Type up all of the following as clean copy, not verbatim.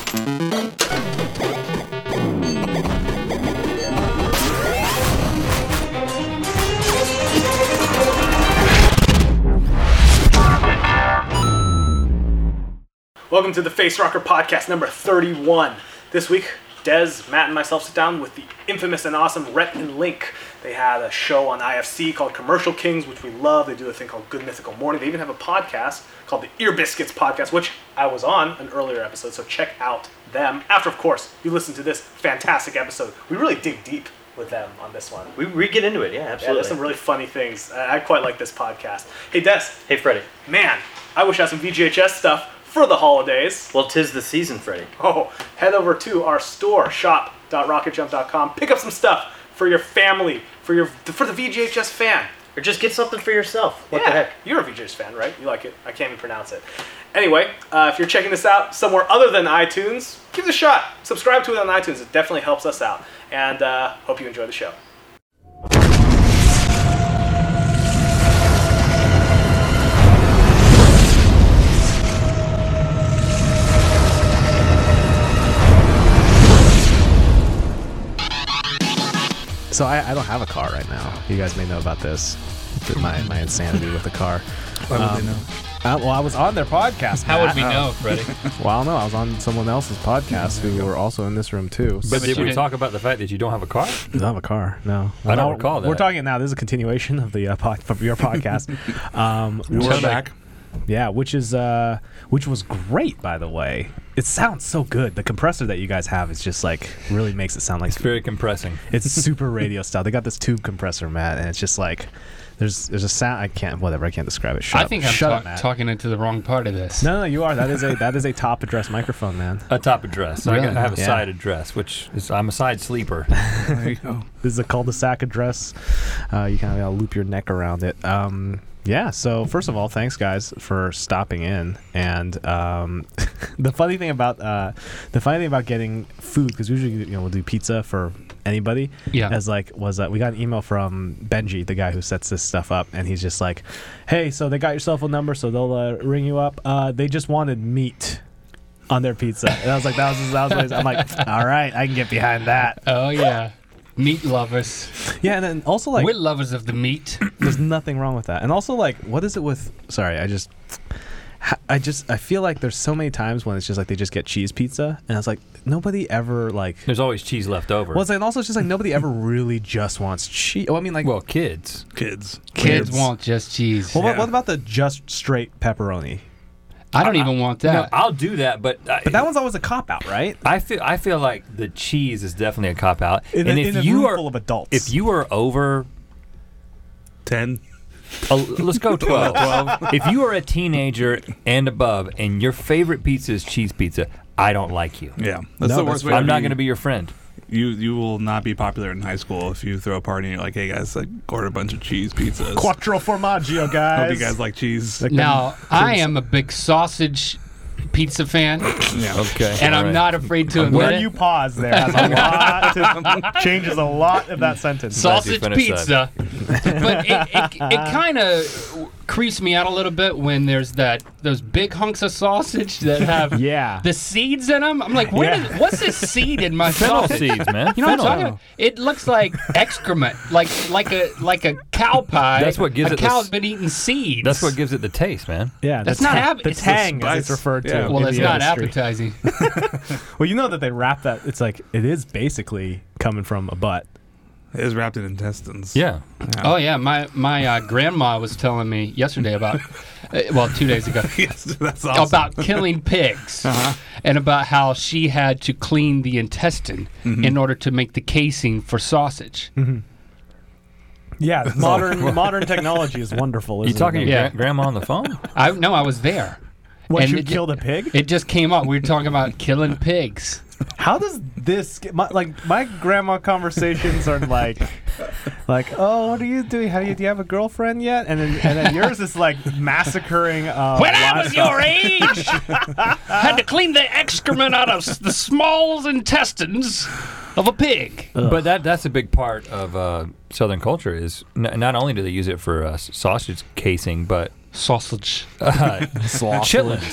Welcome to the Face Rocker Podcast number 31. This week, Dez, Matt, and myself sit down with the infamous and awesome Rhett and Link. They had a show on IFC called Commercial Kings, which we love. They do a thing called Good Mythical Morning. They even have a podcast called the Ear Biscuits Podcast, which I was on an earlier episode, so check out them. After, of course, you listen to this fantastic episode. We really dig deep with them on this one. We get into it, yeah, absolutely. Yeah, there's some really funny things. I quite like this podcast. Hey, Des. Hey, Freddie. Man, I wish I had some VGHS stuff for the holidays. Well, 'tis the season, Freddie. Oh, head over to our store, shop.rocketjump.com. Pick up some stuff for your family, for the VGHS fan. Or just get something for yourself. What the heck? You're a VGHS fan, right? You like it. I can't even pronounce it. Anyway, if you're checking this out somewhere other than iTunes, give it a shot. Subscribe to it on iTunes. It definitely helps us out. And hope you enjoy the show. So I don't have a car right now. You guys may know about this. My insanity with the car. Why would they know? Well, I was on their podcast. How would we know, Freddie? Well, I don't know. I was on someone else's podcast who were also in this room too. But did we talk about the fact that you don't have a car? I don't have a car. No, I don't recall that. We're talking now. This is a continuation of the of your podcast. We're back. Yeah, which was great, by the way. It sounds so good. The compressor that you guys have is just like really makes it sound like It's very compressing. It's super radio style. They got this tube compressor, Matt, and it's just like there's a sound. I can't describe it. I think I'm talking into the wrong part of this. No, you are. That is a top address microphone, man. A top address. Really? I have a side address, which is I'm a side sleeper. There you go. This is a cul-de-sac address. You kind of loop your neck around it. Yeah, so first of all, thanks guys for stopping in. And the funny thing about getting food, because usually we'll do pizza for anybody. Yeah. Was we got an email from Benji, the guy who sets this stuff up, and he's just like, "Hey, so they got your cell phone number, so they'll ring you up. They just wanted meat on their pizza." And I was like, that was I'm like, all right, I can get behind that. Oh yeah. Meat lovers. Yeah, and then also we're lovers of the meat. There's nothing wrong with that. And also what is it with? Sorry, I feel like there's so many times when it's just like they just get cheese pizza, and it's like nobody ever There's always cheese left over. Well, and also it's just like nobody ever really just wants cheese. Oh, I mean, kids want just cheese. Well, what about the just straight pepperoni? I don't even want that. No, I'll do that, but that one's always a cop out, right? I feel like the cheese is definitely a cop out. In a room full of adults, if you are over 10, let's go 12. If you are a teenager and above, and your favorite pizza is cheese pizza, I don't like you. Yeah, that's the worst way. I'm not going to be your friend. You will not be popular in high school if you throw a party and you're like, "Hey guys, order a bunch of cheese pizzas. Quattro formaggio, guys. Hope you guys like cheese." Now, I am a big sausage pizza fan. Yeah. Okay. And I'm not afraid to admit Where it. you pause there has a lot changes a lot of that sentence. Sausage pizza. But it kind of creeps me out a little bit when there's those big hunks of sausage that have the seeds in them. I'm like, what's this seed in my sausage? Seeds, man. You know what I'm talking about? It looks like excrement, like a cow pie. That's what gives a it cow's been eating seeds. That's what gives it the taste, man. Yeah, that's not the tang, as it's referred to. Well, it's not appetizing. Well, you know that they wrap that. It's like it is basically coming from a butt. It is wrapped in intestines. Yeah. Oh yeah, my grandma was telling me yesterday about, 2 days ago, Yes, that's awesome. about killing pigs, and about how she had to clean the intestine in order to make the casing for sausage. Mm-hmm. Yeah, modern technology is wonderful. You talking to your grandma on the phone? I was there. What, and you killed a pig? It just came up. We were talking about killing pigs. How does this get, my grandma conversations are like, oh, what are you doing? Do you have a girlfriend yet? And then yours is like massacring. When I was your age, had to clean the excrement out of the small intestines of a pig. But that's a big part of Southern culture. Is not only do they use it for sausage casing, but sausage, chitlins.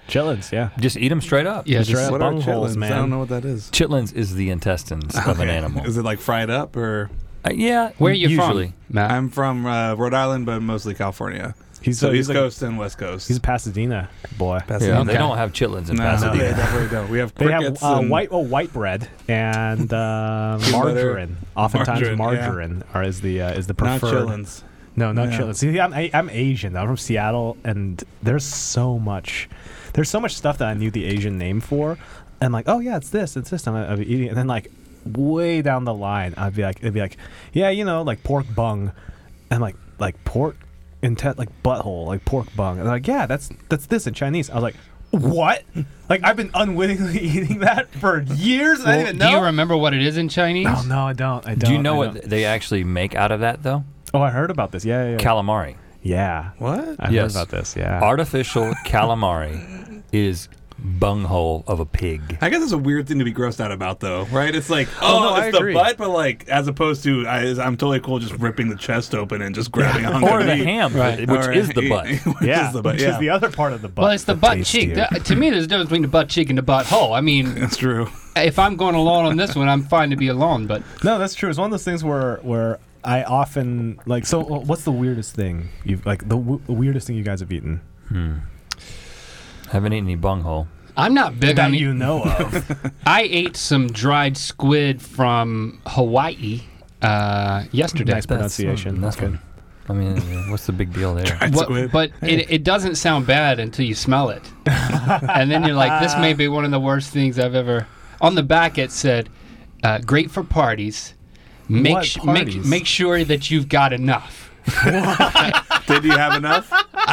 Chitlins, yeah. Just eat them straight up. Yeah, Straight just, up What are bungholes, chitlins? man. I don't know what that is. Chitlins is the intestines of an animal. Is it like fried up or? Yeah. where are you usually. from, Matt? I'm from Rhode Island, but mostly California. He's So he's East like, Coast and West Coast. he's a Pasadena boy. Yeah, Pasadena. they don't have chitlins in No, Pasadena. they definitely don't. We have They crickets. have and white bread and margarine. Oftentimes, Margarine, is the not preferred. chillins. No, not Yeah. chitlins. See, I'm Asian. I'm from Seattle, and there's so much stuff that I knew the Asian name for, and like, oh yeah, it's this. I'll be eating, and then like way down the line, it'd be like, yeah, like pork bung, and like pork like butthole, like pork bung, and they're like, yeah, that's this in Chinese. I was like, what? Like I've been unwittingly eating that for years. And I didn't even know. Do you remember what it is in Chinese? Oh no, I don't. Do you know I what don't. they actually make out of that, though? Oh, I heard about this. Yeah. Calamari. Yeah. What? I heard Yes. about this. Yeah. Artificial calamari is bunghole of a pig. I guess it's a weird thing to be grossed out about, though, right? It's like, no, I it's agree. the butt, but like, as opposed to, I'm totally cool just ripping the chest open and just grabbing a hunk Or of the meat. ham, Right. which Or- is the butt. which Yeah, is the butt, which yeah. is the other part of the butt. Well, it's the that's butt cheek. tastier. To me, there's a difference between the butt cheek and the butt hole. I mean, That's true. if I'm going alone on this one, I'm fine to be alone. But No, that's true. It's one of those things where I often like. So, what's the weirdest thing you've like the weirdest thing you guys have eaten Haven't eaten any bunghole. I'm not big that on you know of? I ate some dried squid from Hawaii yesterday. Nice pronunciation. That's good. I mean, what's the big deal there? Squid. But it doesn't sound bad until you smell it. And then you're like, this may be one of the worst things I've ever... On the back it said, great for parties. What parties? Make sure that you've got enough. Did you have enough?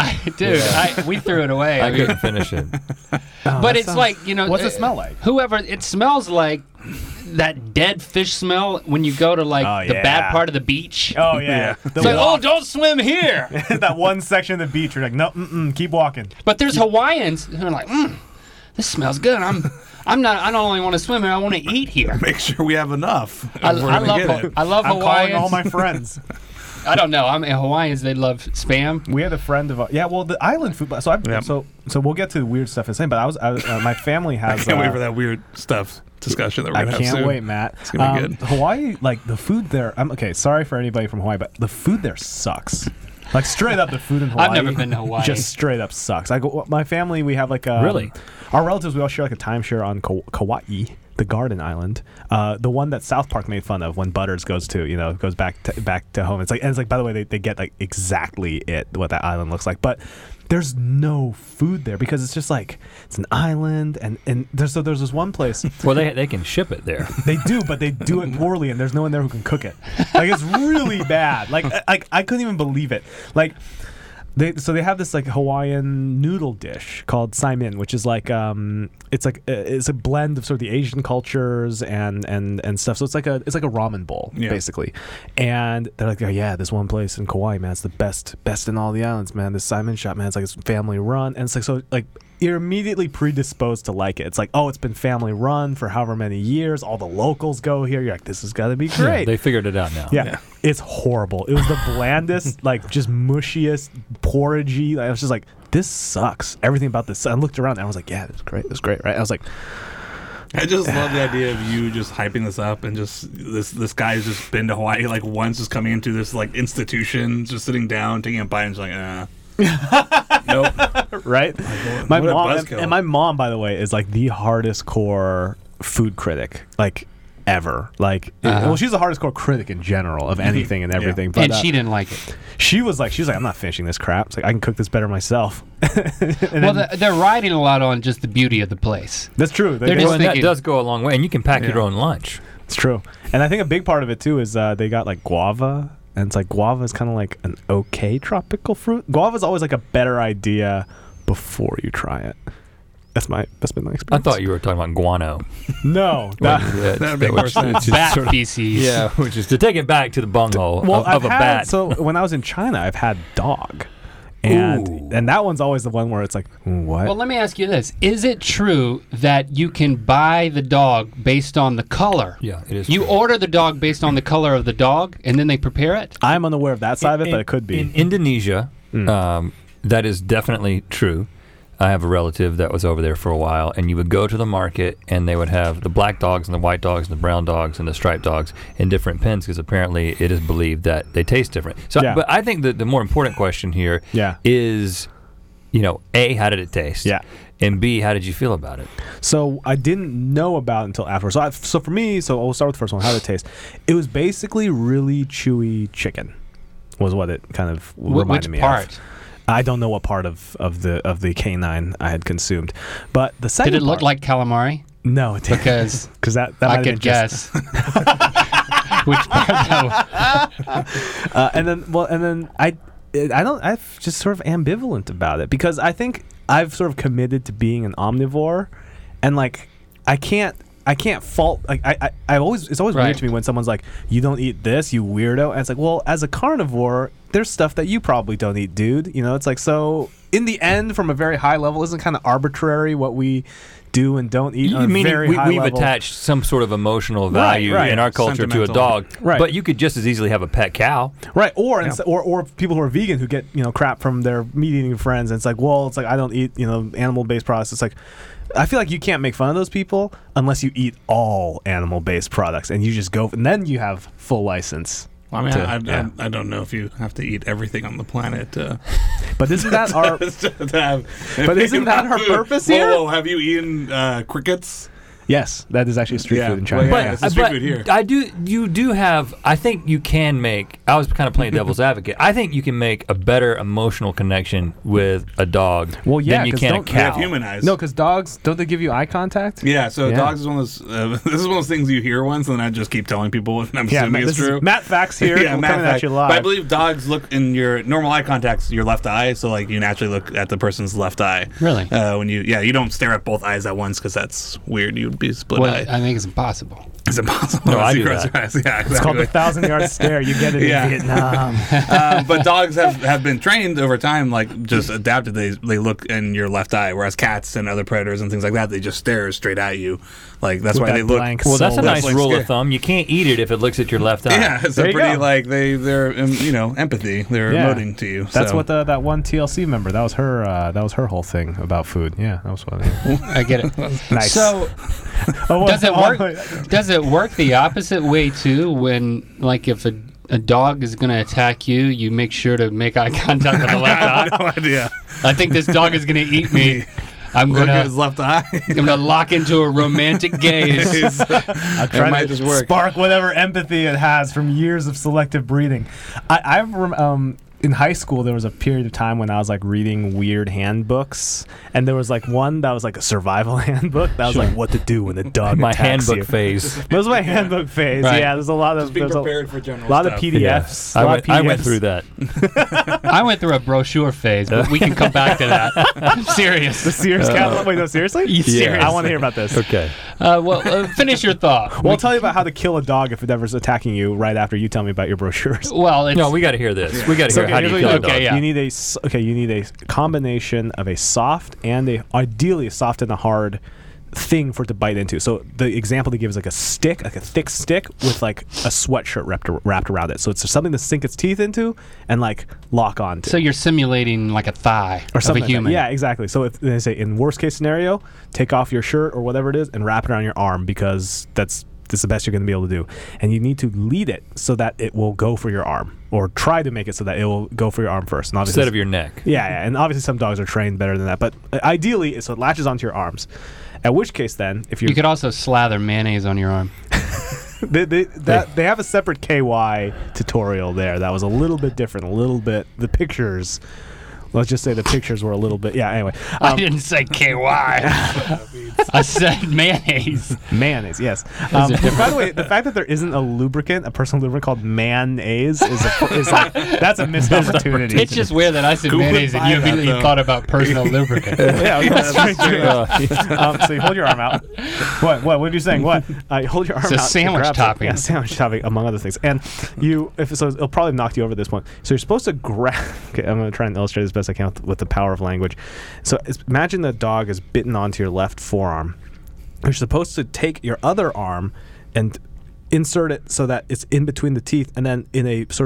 We threw it away. I I mean, couldn't finish it. but it's like, What's it smell like? Whoever, it smells like that dead fish smell when you go to like Oh, the yeah. bad part of the beach. Oh yeah. The It's like, oh, walk- don't swim here. that one section of the beach. You're like, no, keep walking. But there's Hawaiians who are like, this smells good. I don't only want to swim here, I want to eat here. Make sure we have enough. if I we're gonna love get it. I love I'm calling Hawaiians. all my friends. I don't know. Hawaiians, they love Spam. We had a friend of well, the island food. So Yep. so we'll get to the weird stuff in a second. But I was my family I has. can't wait for that weird stuff discussion that we're I going to have can't soon. wait, Matt. It's gonna be good. Hawaii, like the food there. I'm okay. Sorry for anybody from Hawaii, but the food there sucks. Like straight up, the food in Hawaii. I've never been to Hawaii. Just straight up sucks. I go. My family, we have like Really? Our relatives, we all share like a timeshare on Kauai, the Garden Island, the one that South Park made fun of when Butters goes to, goes back to home. It's like by the way, they get like exactly what that island looks like, but there's no food there because it's just like it's an island, and there's this one place. Well, they can ship it there. They do, but they do it poorly, and there's no one there who can cook it. Like it's really bad. Like I couldn't even believe it. Like they have this like Hawaiian noodle dish called saimin, which is like it's a blend of sort of the Asian cultures and stuff. So it's like a ramen bowl basically. And they're like, oh yeah, this one place in Kauai, man, it's the best in all the islands, man. This saimin shop, man, it's like it's family run, and it's like so like. You're immediately predisposed to like it. It's like, oh, it's been family run for however many years. All the locals go here. You're like, this has got to be great. Yeah, they figured it out now. Yeah, it's horrible. It was the blandest, like just mushiest, porridgey. I was just like, this sucks. Everything about this. I looked around and I was like, yeah, it's great. It's great, right? I was like, I just love the idea of you just hyping this up and just this guy's just been to Hawaii like once, just coming into this like institution, just sitting down, taking a bite, and just like, nope. right? My what a mom buzzkill. and my mom, by the way, is like the hardest core food critic like ever. Like, well, she's the hardest core critic in general of anything and everything. But And she didn't like it. she was like, I'm not finishing this crap. It's like I can cook this better myself. Well, they're riding a lot on just the beauty of the place. That's true. They're They- just Well, and that thinking- does go a long way, and you can pack your own lunch. It's true. And I think a big part of it too is they got like guava, and it's like guava is kind of like an okay tropical fruit. Guava is always like a better idea before you try it. That's been my experience. I thought you were talking about guano. No. That'd make more sense. Bat sort of- feces. Yeah, which is to take it back to the bunghole Well, of I've a had, bat. So when I was in China, I've had dog. Ooh. And that one's always the one where it's like, what? Well, let me ask you this. Is it true that you can buy the dog based on the color? Yeah, it is You true. order the dog based on the color of the dog, and then they prepare it? I'm unaware of that side of it, but it could be. In Indonesia, that is definitely true. I have a relative that was over there for a while, and you would go to the market, and they would have the black dogs and the white dogs and the brown dogs and the striped dogs in different pens because apparently it is believed that they taste different. So, but I think that the more important question here is, A, how did it taste? Yeah. And B, how did you feel about it? So I didn't know about it until afterwards. So for me, I'll start with the first one. How did it taste? It was basically really chewy chicken, was what it kind of reminded me part? of. I don't know what part of the canine I had consumed, but the second. Did it look like calamari? No, it didn't. Because that I could guess. Which part though? And then I'm just sort of ambivalent about it because I think I've sort of committed to being an omnivore, and like I can't fault it's always weird to me when someone's like, you don't eat this, you weirdo, and it's like, well, as a carnivore, there's stuff that you probably don't eat, dude. It's like, so in the end, from a very high level, isn't kind of arbitrary what we do and don't eat on a very high we've level. attached some sort of emotional value in our culture to a dog, but you could just as easily have a pet cow, right? Or people who are vegan who get crap from their meat eating friends, and it's like, I don't eat animal based products. It's like, I feel like you can't make fun of those people unless you eat all animal based products, and you just go, and then you have full license. Well, I mean, I don't know if you have to eat everything on the planet. But isn't that our? But isn't that our purpose here? Whoa, have you eaten crickets? Yes, that is actually street food in China. Well, it's street food here. You do have. I think you can make. I was kind of playing devil's advocate. I think you can make a better emotional connection with a dog than you can a cow. They have human eyes. No, because dogs, don't they give you eye contact? Yeah, so dogs is one of those. This is one of those things you hear once, and then I just keep telling people, and I'm assuming it's true. Matt Facts here. Matt coming at you live. But I believe dogs look in your normal eye contact's your left eye, so like you naturally look at the person's left eye. Really? When you don't stare at both eyes at once because that's weird. You'd be split eye. I think it's impossible. It's impossible. No, I do that. Yeah, exactly. It's called the 1,000-yard stare. You get it in Vietnam. But dogs have been trained over time, like just adapted. They look in your left eye, whereas cats and other predators and things like that, they just stare straight at you. Like that's why they look. Well, that's a nice rule of thumb. You can't eat it if it looks at your left eye. Yeah, it's pretty like they're empathy. They're emoting to you. That's what that one TLC member. That was her whole thing about food. Yeah, that was funny. I get it. Nice. So does it work? Does it work the opposite way too? When like if a dog is going to attack you, you make sure to make eye contact with the left eye. I have no idea. I think this dog is going to eat me. I'm gonna his left eye. I'm gonna lock into a romantic gaze. I'm trying to spark whatever empathy it has from years of selective breeding. In high school, there was a period of time when I was like reading weird handbooks, and there was like one that was like a survival handbook that was like what to do when a dog my attacks handbook you. phase. That was my handbook phase. Right. Yeah, there's a lot of Just being prepared for general lot stuff. of PDFs. I went through that. I went through a brochure phase, but we can come back to that. I'm serious. The Sears catalog. Wait, no, seriously? Serious. I want to hear about this. Okay. Finish your thought. Well, I'll tell you about how to kill a dog if it ever's attacking you right after you tell me about your brochures. Well, No, we got to hear this. We got to hear how do you kill a dog. Okay, yeah. You need a combination of a soft and ideally a soft and a hard thing for it to bite into. So the example they give is like a stick, like a thick stick with like a sweatshirt wrapped around it. So it's something to sink its teeth into and like lock onto. So you're simulating like a thigh or something of a human. Like that. Yeah, exactly. So if they say in worst case scenario, take off your shirt or whatever it is and wrap it around your arm because that's the best you're going to be able to do. And you need to lead it so that it will go for your arm, or try to make it so that it will go for your arm first. And instead of your neck. Yeah, and obviously some dogs are trained better than that, but ideally so it latches onto your arms. At which case then, if you could also slather mayonnaise on your arm. they have a separate KY tutorial there that was a little bit different, the pictures. Let's just say the pictures were a little bit. Yeah. Anyway, I didn't say KY. I said mayonnaise. Mayonnaise, yes. By the way, the fact that there isn't a personal lubricant called mayonnaise is like that's a missed opportunity. It's just weird that I said mayonnaise and you immediately thought about personal lubricant. Yeah, that's so you hold your arm out. What are you saying? What? Hold your arm out. It's a sandwich topping. Yeah, sandwich topping, among other things. And it'll probably knock you over this one. So you're supposed to grab. Okay, I'm going to try and illustrate this best I can with the power of language. So imagine the dog is bitten onto your left forearm. You're supposed to take your other arm and insert it so that it's in between the teeth, and then in a sort of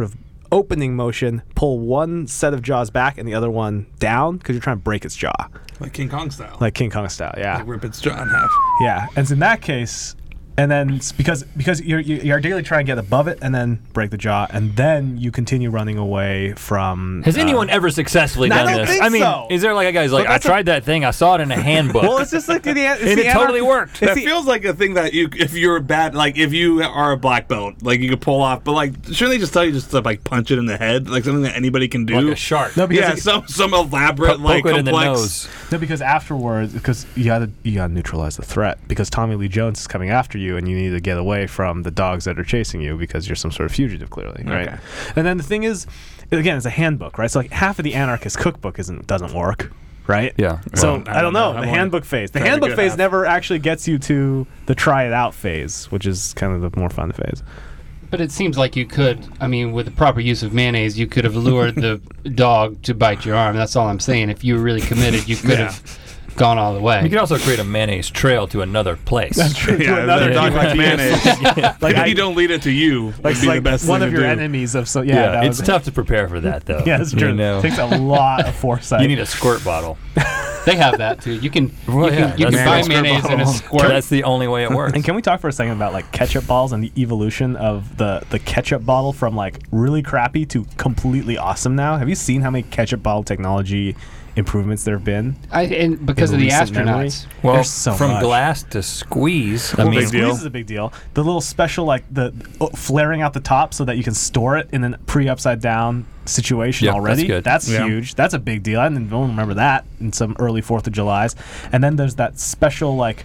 opening motion, pull one set of jaws back and the other one down because you're trying to break its jaw. Like King Kong style. Like King Kong style, yeah. Like rip its jaw in half. Yeah, and so in that case, and then because you're ideally trying to get above it and then break the jaw, and then you continue running away from. Has anyone ever successfully done this? Think I mean, so. is there like a guy's like, I tried that thing, I saw it in a handbook. Well, it's just like and it totally worked. That feels like a thing that if you're bad, like if you are a black belt, like you could pull off. But like, shouldn't they just tell you just to like punch it in the head, like something that anybody can do? Like a shark. No, because some elaborate like poke it complex. in the nose. No, because afterwards, because you gotta neutralize the threat. Because Tommy Lee Jones is coming after you, and you need to get away from the dogs that are chasing you because you're some sort of fugitive, clearly, right? Okay. And then the thing is, again, it's a handbook, right? So like half of the anarchist cookbook doesn't work, right? Yeah. So Well, I don't know. I'm The only handbook phase. The trying to handbook get phase half. never actually gets you to the try it out phase, which is kind of the more fun phase. But it seems like you could, I mean, with the proper use of mayonnaise, you could have lured the dog to bite your arm. That's all I'm saying. If you were really committed, you could have gone all the way. You can also create a mayonnaise trail to another place. That's true. Yeah, Another dog like mayonnaise. Like If you don't lead it to you, would be the best one thing of to your do. enemies of so yeah. It's tough to prepare for that, though. Yeah, it's true. You know? It takes a lot of foresight. You need a squirt bottle. They have that too. You can Well, you yeah, can that's buy the mayonnaise in a squirt. That's the only way it works. And can we talk for a second about like ketchup balls and the evolution of the ketchup bottle from like really crappy to completely awesome now? Have you seen how many ketchup bottle technology improvements there have been? And because in of the recent memory? astronauts. Well, There's so from much. glass to squeeze. I Well, mean, the squeeze is a big deal. The little special like the flaring out the top so that you can store it in a pre-upside down situation Yep, that's already. good. That's Yeah. huge. That's a big deal. I don't remember that in some early 4th of Julys. And then there's that special like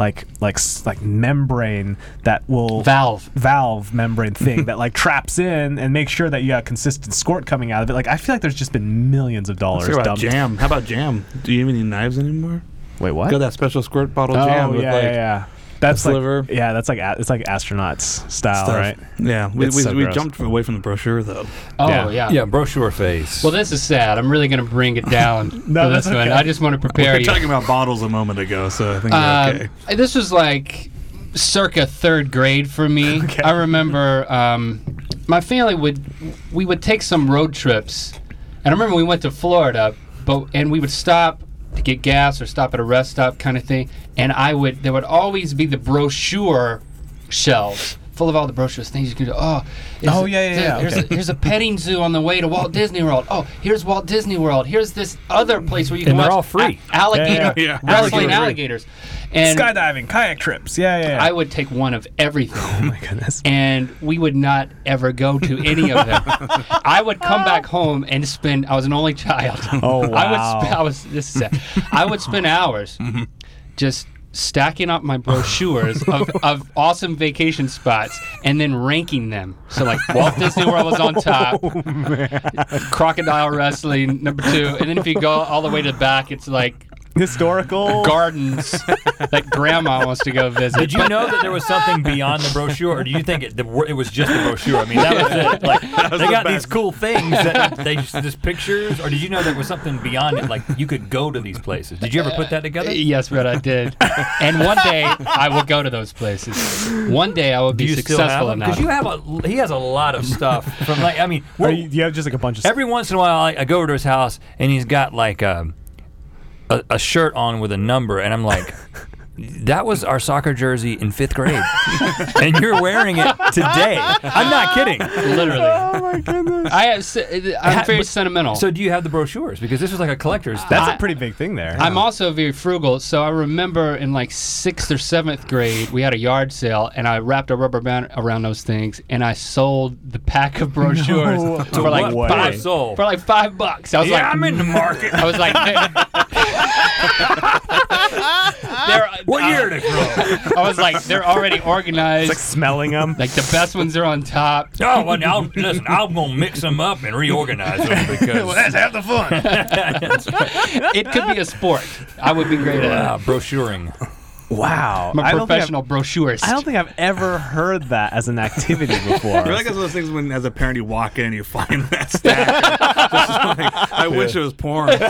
membrane that will valve membrane thing that like traps in and makes sure that you got consistent squirt coming out of it. Like I feel like there's just been millions of dollars Let's talk about dumped. jam. How about jam? Do you even need knives anymore? Wait, what? Got that special squirt bottle Oh, jam with yeah, like yeah. That's like sliver. yeah, that's like it's like astronauts style, stuff. right? Yeah, we It's so gross. jumped away from the brochure though. Oh Yeah. yeah. brochure phase. Well, this is sad. I'm really going to bring it down No, for this that's one. okay. I just want to prepare We were you. talking about bottles a moment ago, so I think you're okay. This was like circa 3rd grade for me. Okay. I remember my family would take some road trips, and I remember we went to Florida, and we would stop to get gas or stop at a rest stop kind of thing, and there would always be the brochure shelves full of all the brochures, things you can do. Here's a petting zoo on the way to Walt Disney World. Oh, here's Walt Disney World. Here's this other place where you can And they're watch all free. Alligator Yeah. wrestling Alligator. alligators. And skydiving, kayak trips. Yeah. I would take one of everything. Oh my goodness. And we would not ever go to any of them. I would come back home and spend. I was an only child. Oh, wow. I would spend hours just stacking up my brochures of awesome vacation spots and then ranking them. So like Walt Disney World was on top, Crocodile Wrestling number 2, and then if you go all the way to the back, it's like Historical gardens that grandma wants to go visit. Did you know that there was something beyond the brochure, or do you think it was just the brochure? I mean, that was it. Like they got these cool things that they just pictures, or did you know there was something beyond it? Like you could go to these places. Did you ever put that together? Yes, Brett, I did. And one day I will go to those places. One day I will be successful enough. Because he has a lot of stuff from like I mean, do you have just like a bunch of every once in a while I go over to his house and he's got like a shirt on with a number, and I'm like, that was our soccer jersey in 5th grade, and you're wearing it today. I'm not kidding. Literally. Oh my goodness. I'm very sentimental. So do you have the brochures? Because this was like a collector's thing. That's a pretty big thing there. I'm also very frugal, so I remember in like 6th or 7th grade, we had a yard sale, and I wrapped a rubber band around those things, and I sold the pack of brochures for like what way? $5. I was like, I'm in the market. I was like, What year are they from? I was like, they're already organized. It's like smelling them. Like the best ones are on top. Oh, well, now, listen, I'm going to mix them up and reorganize them because... let's have the fun. It could be a sport. I would be great at it. brochuring. Wow. I'm a professional brochurist. I don't think I've ever heard that as an activity before. I feel like it's one of those things when, as a parent, you walk in and you find that stack. Just like, I wish it was porn. Like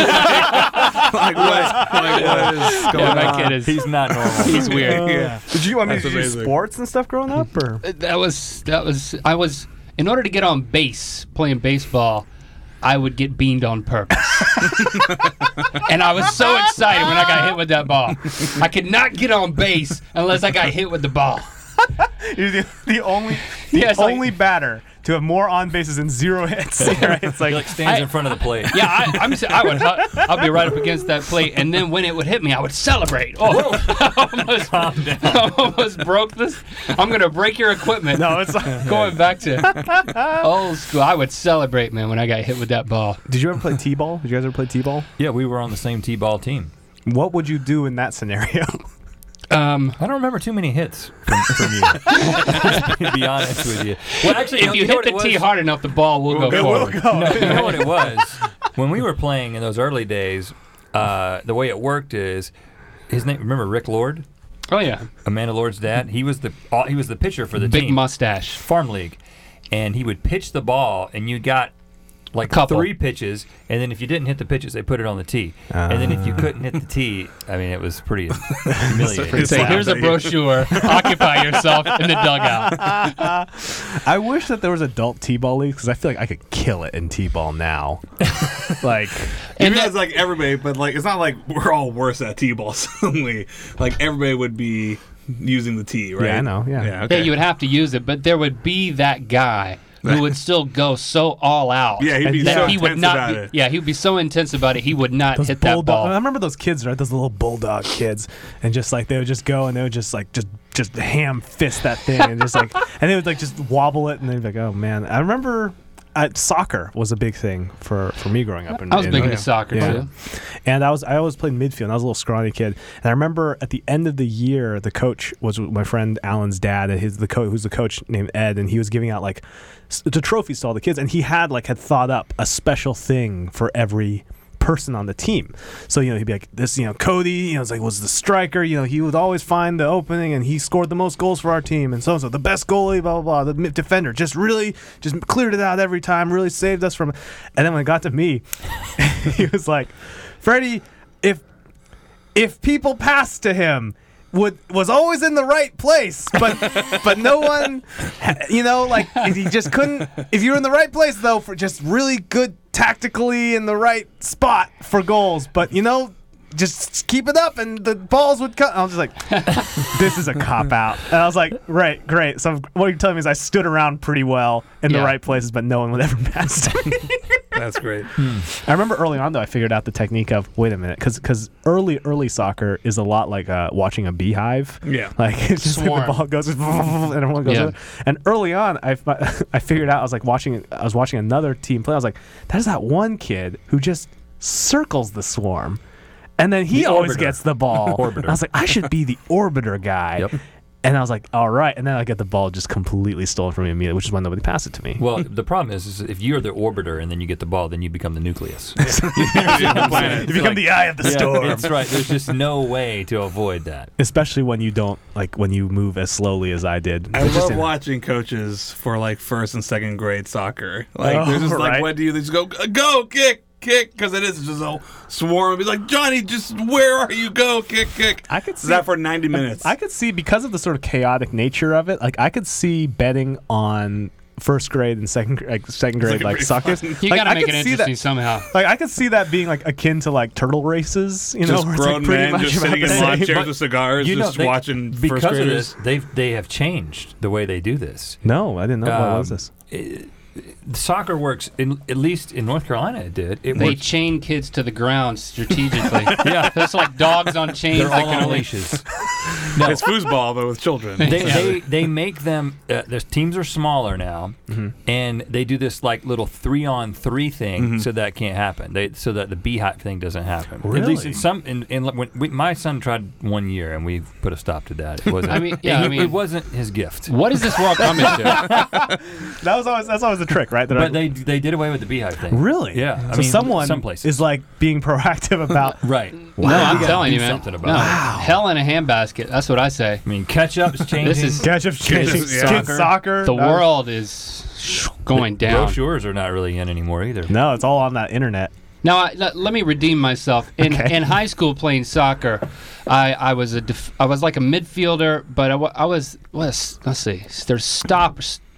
what is going Yeah, my on? kid is. He's not normal. He's weird. Yeah. Did you That's do amazing. sports and stuff growing up, or? That was. I was. in order to get on base playing baseball, I would get beamed on purpose. And I was so excited when I got hit with that ball. I could not get on base unless I got hit with the ball. You're the only batter to have more on bases and 0 hits. Right? It's like, stands in front of the plate. Yeah, I'll be right up against that plate, and then when it would hit me, I would celebrate. Oh, I almost broke this. I'm gonna break your equipment. No, it's going back to old school. I would celebrate, man, when I got hit with that ball. Did you ever play t-ball? Did you guys ever play t-ball? Yeah, we were on the same t-ball team. What would you do in that scenario? I don't remember too many hits from you. To be honest with you. Well, actually, if you hit the tee hard enough, the ball will go forward. No, you know what it was? When we were playing in those early days, the way it worked is his name. Remember Rick Lord? Oh yeah, Amanda Lord's dad. He was the pitcher for the big team. Mustache Farm League, and he would pitch the ball, and you got like 3 pitches, and then if you didn't hit the pitches, they put it on the tee. And then if you couldn't hit the tee, I mean, it was pretty humiliating. Say, here's a brochure. Occupy yourself in the dugout. I wish that there was adult t-ball leagues because I feel like I could kill it in t-ball now. Like, and that's like everybody, but like it's not like we're all worse at t-ball suddenly. Like everybody would be using the tee, right? Yeah, I know. Yeah. Okay. Yeah, you would have to use it, but there would be that guy who would still go so all out. Yeah, he'd be so intense about it. Yeah, he would be so intense about it, he would not hit that ball. I remember those kids, right? Those little bulldog kids, and just like they would just go and they would just like just ham fist that thing and just like and they would like just wobble it and they'd be like, oh man. I remember soccer was a big thing for me growing up. I was big into soccer too. And I always played midfield. And I was a little scrawny kid. And I remember at the end of the year, the coach was my friend Alan's dad, and who's the coach named Ed, and he was giving out like the trophies to all the kids, and he had thought up a special thing for every person on the team. So he'd be like, this Cody it's like was the striker, he would always find the opening and he scored the most goals for our team, and so the best goalie, blah blah blah, the defender just cleared it out every time, really saved us from it. And then when it got to me, he was like, Freddie, if people passed to him, was always in the right place, but no one, he just couldn't. If you were in the right place though, for just really good tactically in the right spot for goals, but just keep it up and the balls would cut. I was just like, this is a cop out. And I was like, right, great. So what you're telling me is I stood around pretty well in the right places, but no one would ever pass me. That's great. I remember early on though, I figured out the technique of wait a minute, because early soccer is a lot like watching a beehive. Yeah, like it's just like the ball goes and everyone goes. Yeah. And early on, I figured out I was watching another team play. I was like, there's that one kid who just circles the swarm. And then he always gets the ball. I was like, I should be the orbiter guy. Yep. And I was like, all right. And then I get the ball just completely stolen from me immediately, which is why nobody passed it to me. Well, the problem is if you're the orbiter and then you get the ball, then you become the nucleus. You become the eye of the storm. That's right. There's just no way to avoid that. Especially when you don't, when you move as slowly as I did. I love watching coaches for first and second grade soccer. They're just what do you just go, kick, because it is just a swarm. It's like, Johnny, just where are you? Go, kick. I could see that for 90 minutes. I could see, because of the sort of chaotic nature of it, I could see betting on first grade and second grade soccer. You gotta make it interesting somehow. I could see that being akin to turtle races. Just grown men just sitting in lawn chairs with cigars, watching first graders. Because of this, they have changed the way they do this. No, I didn't know. What was this? Soccer works, at least in North Carolina it did. They chain kids to the ground strategically. Yeah. It's like dogs on chains. They're all on leashes. No. It's foosball, but with children. They make them, their teams are smaller now, and they do this little 3-on-3 thing so that can't happen. So that the beehive thing doesn't happen. Really? At least when my son tried 1 year, and we put a stop to that. It wasn't, it wasn't his gift. What is this world coming to? That's always the trick, right? But they did away with the beehive thing. Really? Yeah. Someone some places is being proactive about. Right. Wow. No, I'm telling you, man. Something about it. Hell in a handbasket. That's what I say. I mean, ketchup's changing. Ketchup's changing. Kids soccer. The world is going down. Brochures are not really in anymore either. No, it's all on that internet. Now, let me redeem myself. In high school playing soccer, I was like a midfielder, but I was let's see, there's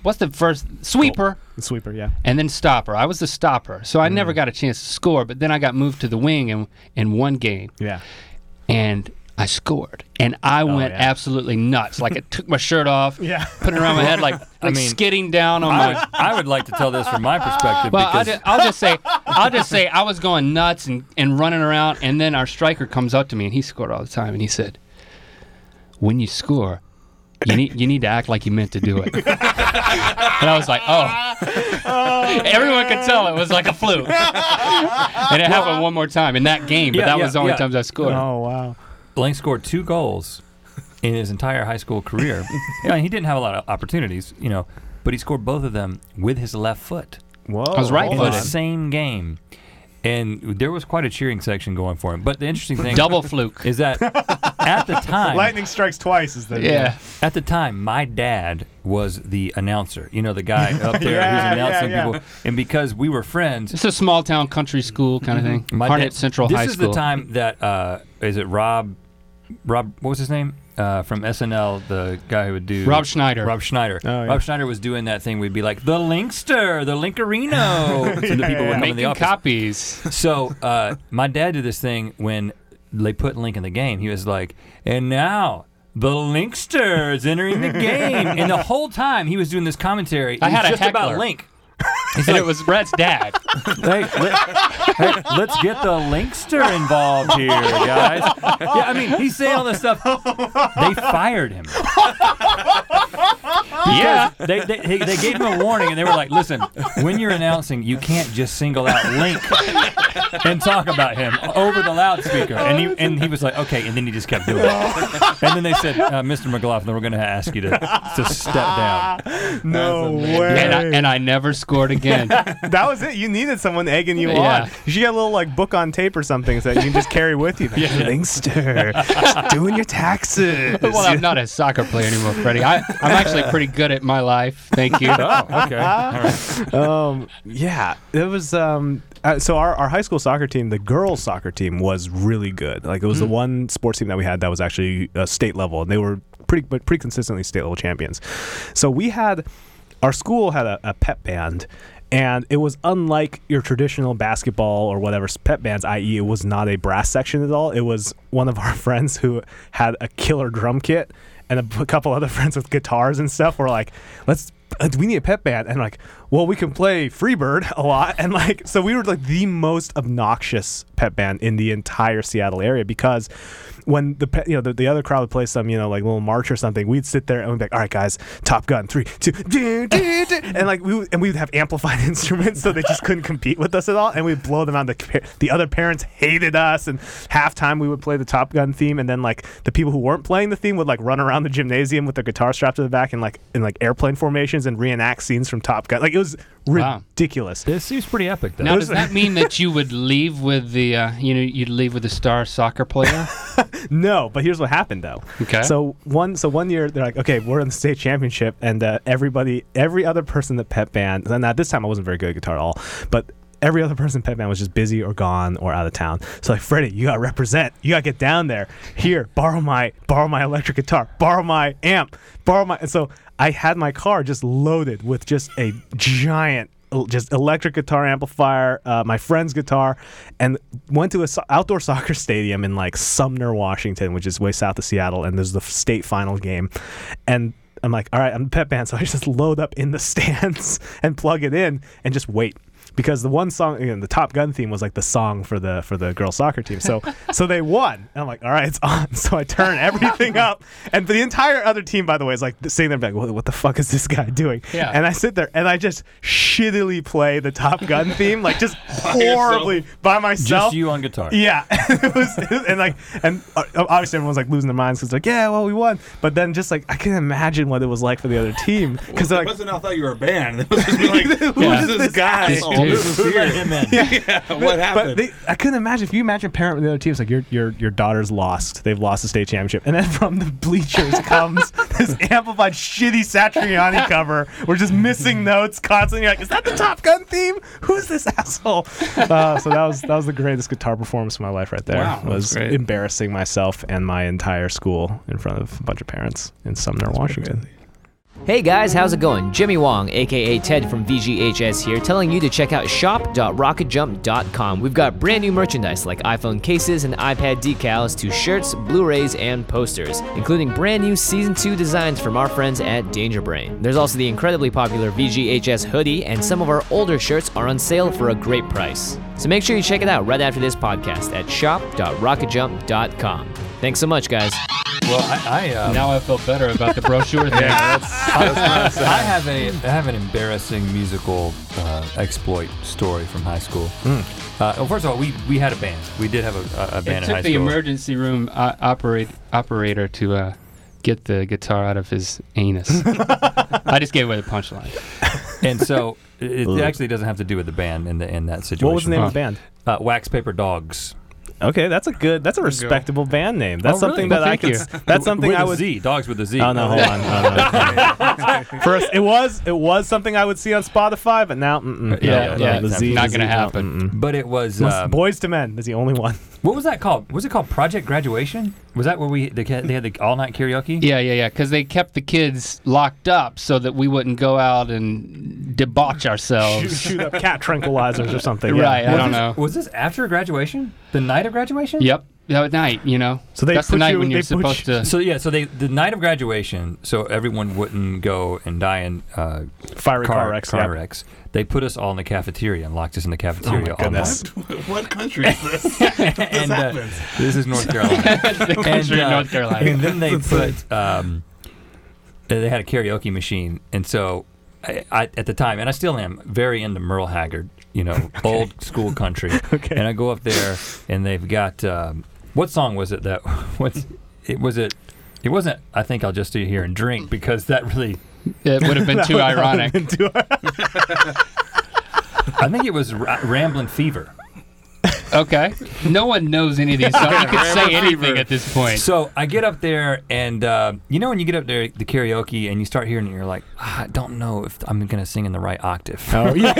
what's the first sweeper? Sweeper, yeah. And then stopper. I was the stopper, so I never got a chance to score. But then I got moved to the wing in one game. Yeah. And I scored, and I went absolutely nuts. Like, it took my shirt off, put it around my head, like skidding down on my. I would like to tell this from my perspective. Well, because I'll just say I was going nuts and running around, and then our striker comes up to me, and he scored all the time, and he said, "When you score, you need to act like you meant to do it." And I was like, oh. Everyone could tell it was like a fluke. And it happened one more time in that game, but that was the only times I scored. Oh, wow. Link scored 2 goals in his entire high school career. He didn't have a lot of opportunities, but he scored both of them with his left foot. Whoa. I was right-footed. In the same game. And there was quite a cheering section going for him. But the interesting thing double fluke is that at the time, lightning strikes twice is the At the time, my dad was the announcer. The guy up there who's announcing people. And because we were friends, it's a small town country school kind of thing. Harnett Central High School. This is the time that is it Rob? What was his name? From SNL, the guy who would do Rob Schneider. Rob Schneider. Oh, yeah. Rob Schneider was doing that thing. We'd be like, the Linkster, the Linkerino. So the people would come in the office. Copies. So my dad did this thing when they put Link in the game. He was like, and now the Linkster is entering the game. And the whole time he was doing this commentary. I had just a heckler about Link. And it was Brett's dad. Hey, let's get the Linkster involved here, guys. Yeah, I mean, he's saying all this stuff. They fired him. They gave him a warning, and they were like, listen, when you're announcing, you can't just single out Link and talk about him over the loudspeaker. And he was like, okay, and then he just kept doing it. And then they said, Mr. McLaughlin, we're going to ask you to step down. No way. And I never scored again. That was it. You needed someone egging you on. You should get a little book on tape or something so that you can just carry with you. Linkster, just doing your taxes. Well, I'm not a soccer player anymore, Freddie. I'm actually pretty good at my life. Thank you. Okay. All right. Yeah, it was. So our high school soccer team, the girls' soccer team, was really good. Like, it was the one sports team that we had that was actually state level, and they were pretty consistently state level champions. So our school had a pep band, and it was unlike your traditional basketball or whatever pep bands, i.e. it was not a brass section at all. It was one of our friends who had a killer drum kit, and a couple other friends with guitars and stuff were like, we need a pep band. And like, well, we can play Freebird a lot. And so we were the most obnoxious pep band in the entire Seattle area, because when the other crowd would play some little march or something, we'd sit there and we'd be like, all right guys, Top Gun 3, 2, and we'd have amplified instruments, so they just couldn't compete with us at all, and we'd blow them out. The other parents hated us, and halftime we would play the Top Gun theme, and then the people who weren't playing the theme would run around the gymnasium with their guitar strapped to the back in airplane formations and reenact scenes from Top Gun. It was ridiculous. This seems pretty epic, though. Now, does that mean that you would leave with the you'd leave with the star soccer player? No, but here's what happened though. Okay. So one year they're like, okay, we're in the state championship, and every other person that pep band, and at this time I wasn't very good at guitar at all, but every other person in pep band was just busy or gone or out of town. So Freddie, you gotta represent. You gotta get down there. Here, borrow my electric guitar. Borrow my amp. And so I had my car just loaded with just a giant electric guitar amplifier, my friend's guitar, and went to an outdoor soccer stadium in Sumner, Washington, which is way south of Seattle, and there's the state final game. And I'm like, all right, I'm the pep band, so I just load up in the stands and plug it in and just wait. Because the one song, the Top Gun theme was the song for the girls soccer team. So they won. And I'm like, all right, it's on. So I turn everything up, and the entire other team, by the way, is sitting there what the fuck is this guy doing? Yeah. And I sit there and I just shittily play the Top Gun theme, just horribly by myself. Just you on guitar. Yeah. and obviously everyone's losing their minds because yeah, well, we won. But then just I couldn't imagine what it was like for the other team, because it wasn't. I thought you were a band. It was just who's this guy? What happened? But I couldn't imagine. If you imagine a parent with the other teams, your daughter's lost. They've lost the state championship, and then from the bleachers comes this amplified shitty Satriani cover. We're just missing notes constantly. You're like, is that the Top Gun theme? Who's this asshole? So that was the greatest guitar performance of my life right there. Wow, was embarrassing myself and my entire school in front of a bunch of parents in Sumner, Washington. Hey guys, how's it going? Jimmy Wong, aka Ted from VGHS here, telling you to check out shop.rocketjump.com. We've got brand new merchandise like iPhone cases and iPad decals to shirts, Blu-rays, and posters, including brand new Season 2 designs from our friends at Danger Brain. There's also the incredibly popular VGHS hoodie, and some of our older shirts are on sale for a great price. So make sure you check it out right after this podcast at shop.rocketjump.com. Thanks so much, guys. Well, now I feel better about the brochure thing. I have an embarrassing musical exploit story from high school. Well, first of all, we had a band. We did have a band in high school. It took the emergency room operator to get the guitar out of his anus. I just gave away the punchline. And so it actually doesn't have to do with the band in that situation. What was the name of the band? Wax Paper Dogs. Okay, that's a respectable band name. That's something that I can. That's something with I would. Z, Dogs with a Z. Oh no, hold on. First, it was something I would see on Spotify, but now, the Z, not gonna happen. But it was Boys to Men. That's the only one. What was that called? Was it called Project Graduation? Was that where they had the all night karaoke? Yeah. Because they kept the kids locked up so that we wouldn't go out and debauch ourselves. Shoot up cat tranquilizers or something. Right. I don't know. Was this after graduation? The night of graduation? Yep. That night, So that's the night when you're supposed to. So the night of graduation, so everyone wouldn't go and die in fiery car wrecks. They put us all in the cafeteria and locked us in the cafeteria all night. What country is this? And this is North Carolina. The country of North Carolina. And then they put they had a karaoke machine, and so I at the time, and I still am very into Merle Haggard, old school country. Okay. And I go up there, and they've got what song was it that it wasn't. I think I'll just stay here and drink, because that really. It would have been too ironic. I think it was Ramblin' Fever. Okay. No one knows any of these songs. You could say anything at this point. So I get up there, and when you get up there, the karaoke, and you start hearing it, you're like, I don't know if I'm going to sing in the right octave. Oh, yeah.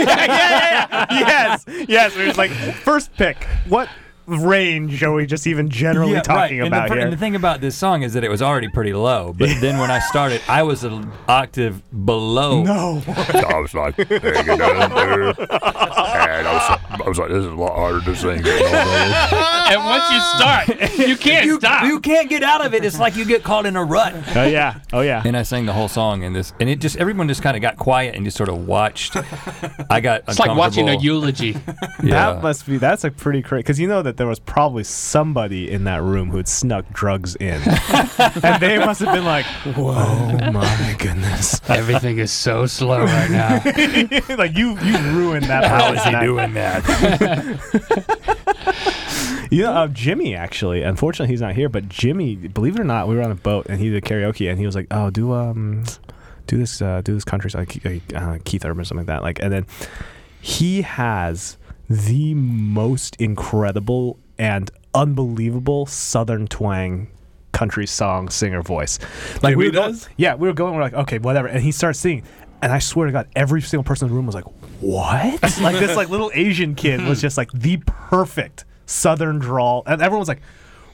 Yes. There's like, first pick. What range are we just even generally talking about here? And the thing about this song is that it was already pretty low, but then when I started, I was an octave below. No. So I was like, hey, get down there. And I was like, this is a lot harder to sing. And once you start, you can't stop. You can't get out of it. It's like you get caught in a rut. Oh yeah. And I sang the whole song, and it just, everyone just kind of got quiet and just sort of watched. I got It's like watching a eulogy. Yeah. That's a pretty crazy, because that there was probably somebody in that room who had snuck drugs in. And they must have been like, oh my goodness. Everything is so slow right now. Like you ruined that. How is he doing that? Jimmy, actually, unfortunately he's not here, but Jimmy, believe it or not, we were on a boat and he did karaoke, and he was like, oh, do this country song, Keith Urban or something like that. Like, and then he has the most incredible and unbelievable Southern twang country song singer voice. Like, we were going, we're like, okay, whatever, and he starts singing, and I swear to God, every single person in the room was like, what? Like, this like little Asian kid was just like the perfect Southern drawl, and everyone was like,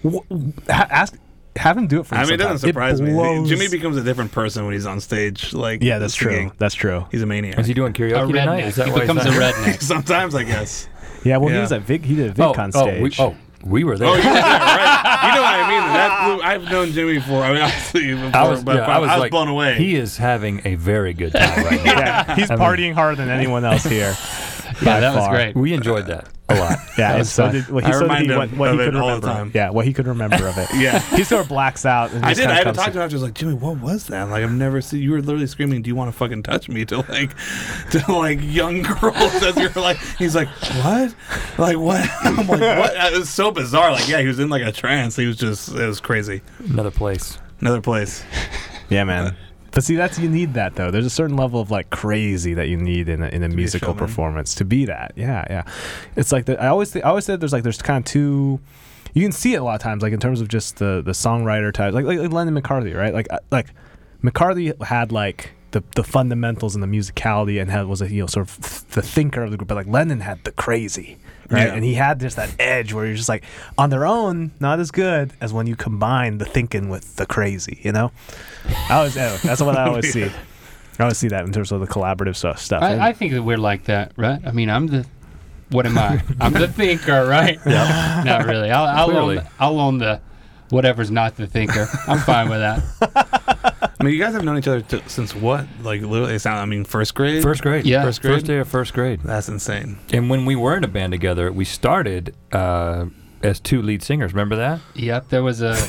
have him do it for me. I mean, it doesn't surprise me. Jimmy becomes a different person when he's on stage. Like, yeah, that's singing. true. That's true. He's a maniac. Is he doing karaoke tonight? Is that he becomes a redneck. Sometimes, I guess. Yeah, well, he was at Vic. He did a VidCon stage. We were there. Oh, you were there, right? You know what I mean? I've known Jimmy for. I mean, obviously, before, I was blown away. He is having a very good time right now. Yeah, he's partying harder than anyone else here. Yeah, that was great. We enjoyed that a lot. Yeah, and so did what he could all the time. Yeah, what he could remember of it. Yeah, he sort of blacks out. And I did. I had to talk to him after. I was like, Jimmy, what was that? Like, I've never seen. You were literally screaming, "Do you want to fucking touch me?" to young girls as you're like. He's like, what? Like what? I'm like, what? It was so bizarre. Like, yeah, he was in like a trance. He was just. It was crazy. Another place. Yeah, man. But see, you need that though. There's a certain level of like crazy that you need in a musical performance to be that. Yeah. It's like I always said there's kind of two. You can see it a lot of times, like in terms of just the songwriter type, like Lennon McCarthy, right? Like McCarthy had like the fundamentals and the musicality, and was sort of the thinker of the group, but like Lennon had the crazy. Right, and he had just that edge where you're just like, on their own, not as good as when you combine the thinking with the crazy, That's what I always see. I want to see that in terms of the collaborative stuff. I think that we're like that, right? I mean, what am I? I'm the thinker, right? Yeah. Not really. I'll own the whatever's not the thinker. I'm fine with that. I mean, you guys have known each other since what? Like, literally, first grade? First grade. Yeah. First grade? First day of first grade. That's insane. And when we were in a band together, we started as two lead singers. Remember that? Yep. There was a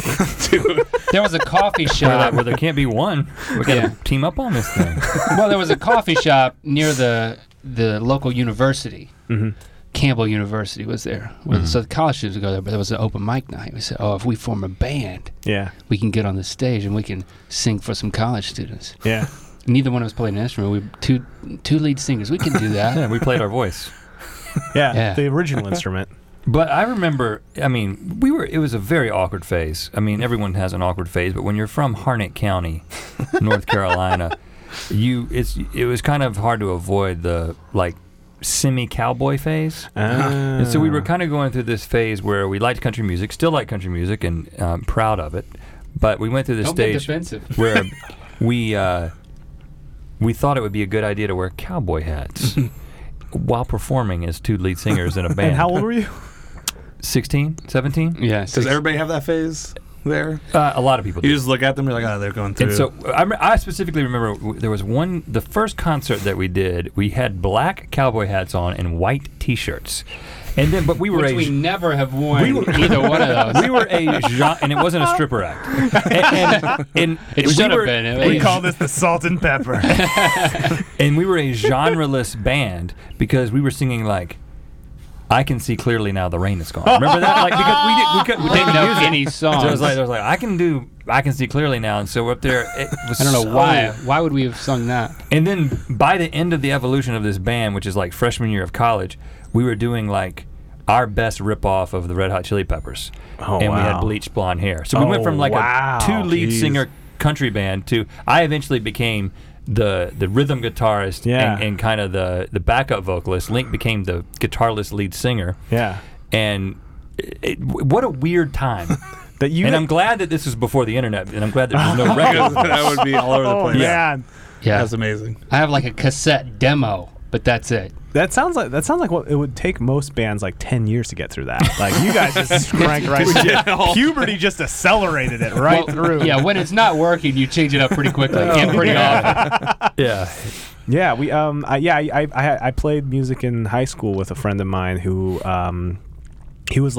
coffee shop Where there can't be one. We got to team up on this thing. Well, there was a coffee shop near the local university. Mm-hmm. Campbell University was there. So the college students would go there, but there was an open mic night. We said, if we form a band, we can get on the stage and we can sing for some college students. Yeah. Neither one of us played an instrument. We two lead singers. We can do that. Yeah, we played our voice. Yeah, the original instrument. But I remember, I mean, it was a very awkward phase. I mean, everyone has an awkward phase, but when you're from Harnett County, North Carolina, it was kind of hard to avoid the, like, semi-cowboy phase. And so we were kind of going through this phase where we liked country music, still like country music, and proud of it. But we went through this stage where we thought it would be a good idea to wear cowboy hats while performing as two lead singers in a band. And how old were you? 16, 17? Yeah. Does everybody have that phase there? A lot of people do. You just look at them, you're like, they're going through. And so I specifically remember there was the first concert that we did, we had black cowboy hats on and white T-shirts. And then, but we never have worn either one of those. We were and it wasn't a stripper act. And it should have been. We call this the salt and pepper. And we were a genre-less band because we were singing like, I can see clearly now the rain is gone. Remember that? Like, because we didn't know any songs. So it was like I can see clearly now, and so up there it was. I don't know why. Why would we have sung that? And then by the end of the evolution of this band, which is like freshman year of college, we were doing like our best ripoff of the Red Hot Chili Peppers, we had bleached blonde hair. So we went from like a two lead singer country band to I eventually became the rhythm guitarist and kind of the backup vocalist. Link became the guitarless lead singer. Yeah. And what a weird time. And I'm glad that this was before the internet, and I'm glad that there's no records. That would be all over the place. Man. Yeah. That's amazing. I have like a cassette demo, but that's it. That sounds like what it would take most bands like 10 years to get through that. Like you guys just crank right through. Puberty just accelerated it through. Yeah, when it's not working, you change it up pretty quickly and pretty often. Yeah. Yeah, we I played music in high school with a friend of mine who he was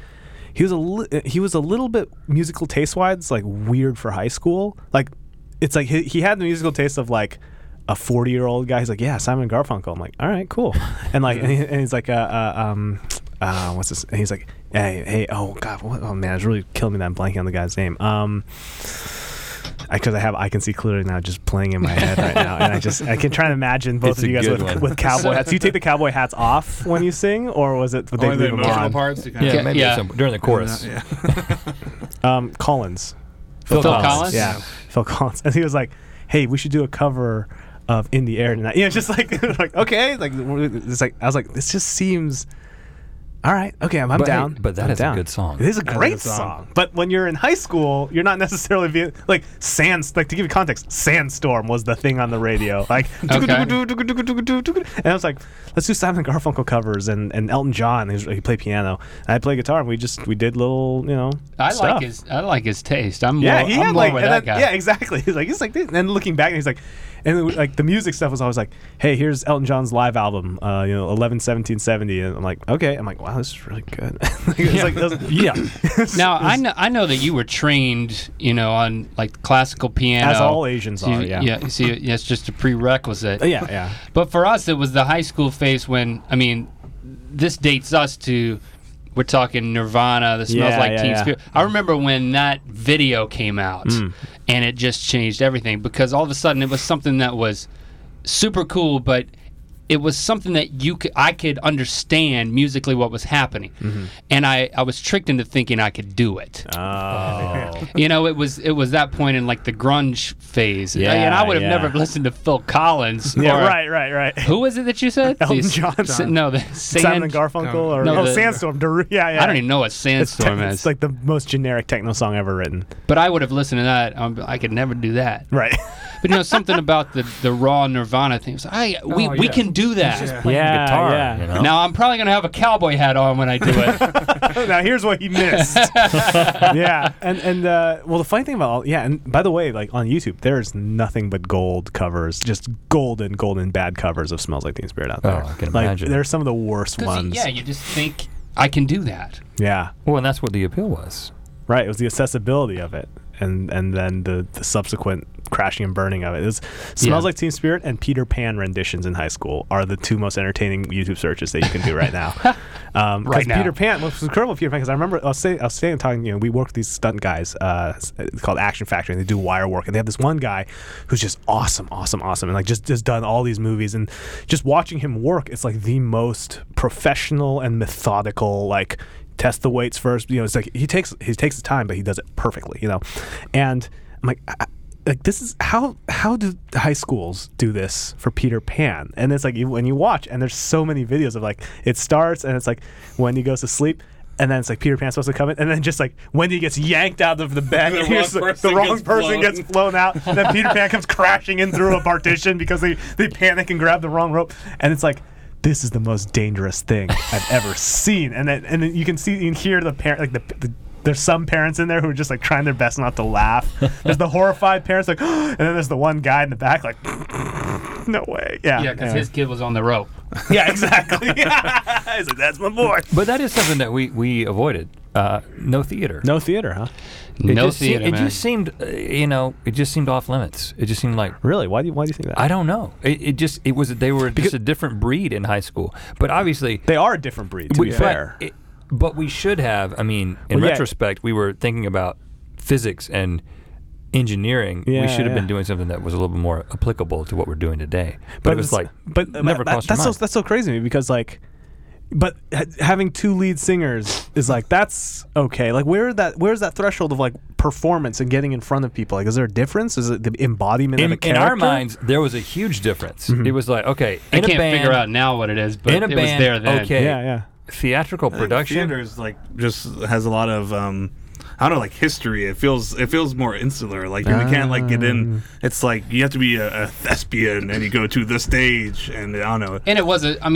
a little bit musical taste-wise like weird for high school. Like it's like he had the musical taste of like a 40-year-old guy. He's like, yeah, Simon & Garfunkel. I'm like, all right, cool. And like, and he's like, what's this? And he's like, hey, oh god, oh man, it's really killing me that I'm blanking on the guy's name. Because I can see clearly now, just playing in my head right now, and I can try to imagine both of you guys with cowboy hats. Do you take the cowboy hats off when you sing, or was it only the emotional parts? Maybe during the chorus. Collins. Phil Collins. Yeah, Phil Collins, and he was like, hey, we should do a cover of In the Air Tonight. Just like okay, like it's like I was like, this just seems all right. Okay, I'm down. But that is a good song. It is a great song. But when you're in high school, you're not necessarily being like like to give you context, Sandstorm was the thing on the radio. Like and I was like, let's do Simon & Garfunkel covers and Elton John. He played piano. And I play guitar, and we did little, stuff. I like his taste. I'm more with that guy. Yeah, exactly. He's like, and then looking back, and he's like, and like the music stuff was always like, hey, here's Elton John's live album, 11/17/70, and I'm like, okay, I'm like, wow, this is really good. Now I know that you were trained, on like classical piano, as all Asians are. Yeah. See, it's just a prerequisite. Yeah. But for us, it was the high school phase when this dates us to. We're talking Nirvana, The Smells Like Teen Spirit. I remember when that video came out, and it just changed everything because all of a sudden it was something that was super cool, but it was something that I could understand musically what was happening, and I was tricked into thinking I could do it. Oh, it was that point in like the grunge phase, and I would have never listened to Phil Collins. Right. Who was it that you said? Elton John. No, Simon & Garfunkel Sandstorm. Yeah. I don't even know what Sandstorm is. It's like the most generic techno song ever written. But I would have listened to that. I could never do that. Right. But something about the raw Nirvana thing. We can do that. Just playing guitar. You know? Now I'm probably gonna have a cowboy hat on when I do it. Now here's what he missed. Yeah, and well, the funny thing about and by the way, like on YouTube, there's nothing but gold covers, just golden bad covers of "Smells Like Teen Spirit" out there. Oh, I can imagine. They're some of the worst ones. You just think I can do that. Yeah. Well, and that's what the appeal was. Right. It was the accessibility of it, and then the subsequent crashing and burning of it. Smells Like Teen Spirit and Peter Pan renditions in high school are the two most entertaining YouTube searches that you can do right now. Right now. Peter Pan, what's incredible with Peter Pan, because I remember I was saying talking, we work with these stunt guys called Action Factory, and they do wire work, and they have this one guy who's just awesome, and like just done all these movies, and just watching him work, it's like the most professional and methodical, like test the weights first. It's like he takes his time, but he does it perfectly. And I'm like this is how do high schools do this for Peter Pan? And it's like when you watch, and there's so many videos of like it starts and it's like when he goes to sleep, and then it's like Peter Pan's supposed to come in, and then just like Wendy gets yanked out of the bed, the wrong person gets flown out, and then Peter Pan comes crashing in through a partition because they panic and grab the wrong rope, and it's like, this is the most dangerous thing I've ever seen. And then you can hear the parent, like there's some parents in there who are just like trying their best not to laugh. There's the horrified parents, like, and then there's the one guy in the back, like, no way. Yeah, because his kid was on the rope. Yeah, exactly. He's like, that's my boy. But that is something that we avoided. No theater. No theater, huh? It just seemed, it just seemed off limits. It just seemed like, really. Why do you think that? I don't know. They were just a different breed in high school. But obviously they are a different breed. To be fair, but we should have. I mean, in retrospect, we were thinking about physics and engineering. We should have been doing something that was a little bit more applicable to what we're doing today. But it was never crossed your mind. That's so crazy to me, because like. But having two lead singers is like, that's okay. Like where's that threshold of like performance and getting in front of people? Like, is there a difference? Is it the embodiment of a character? In our minds, there was a huge difference. Mm-hmm. It was like, okay, I can't figure out now what it is, but it was there then. Okay, yeah. Theatrical production. Theater's like just has a lot of I don't know, like history. It feels more insular. Like you can't like get in. It's like you have to be a thespian and you go to the stage, and I don't know. And it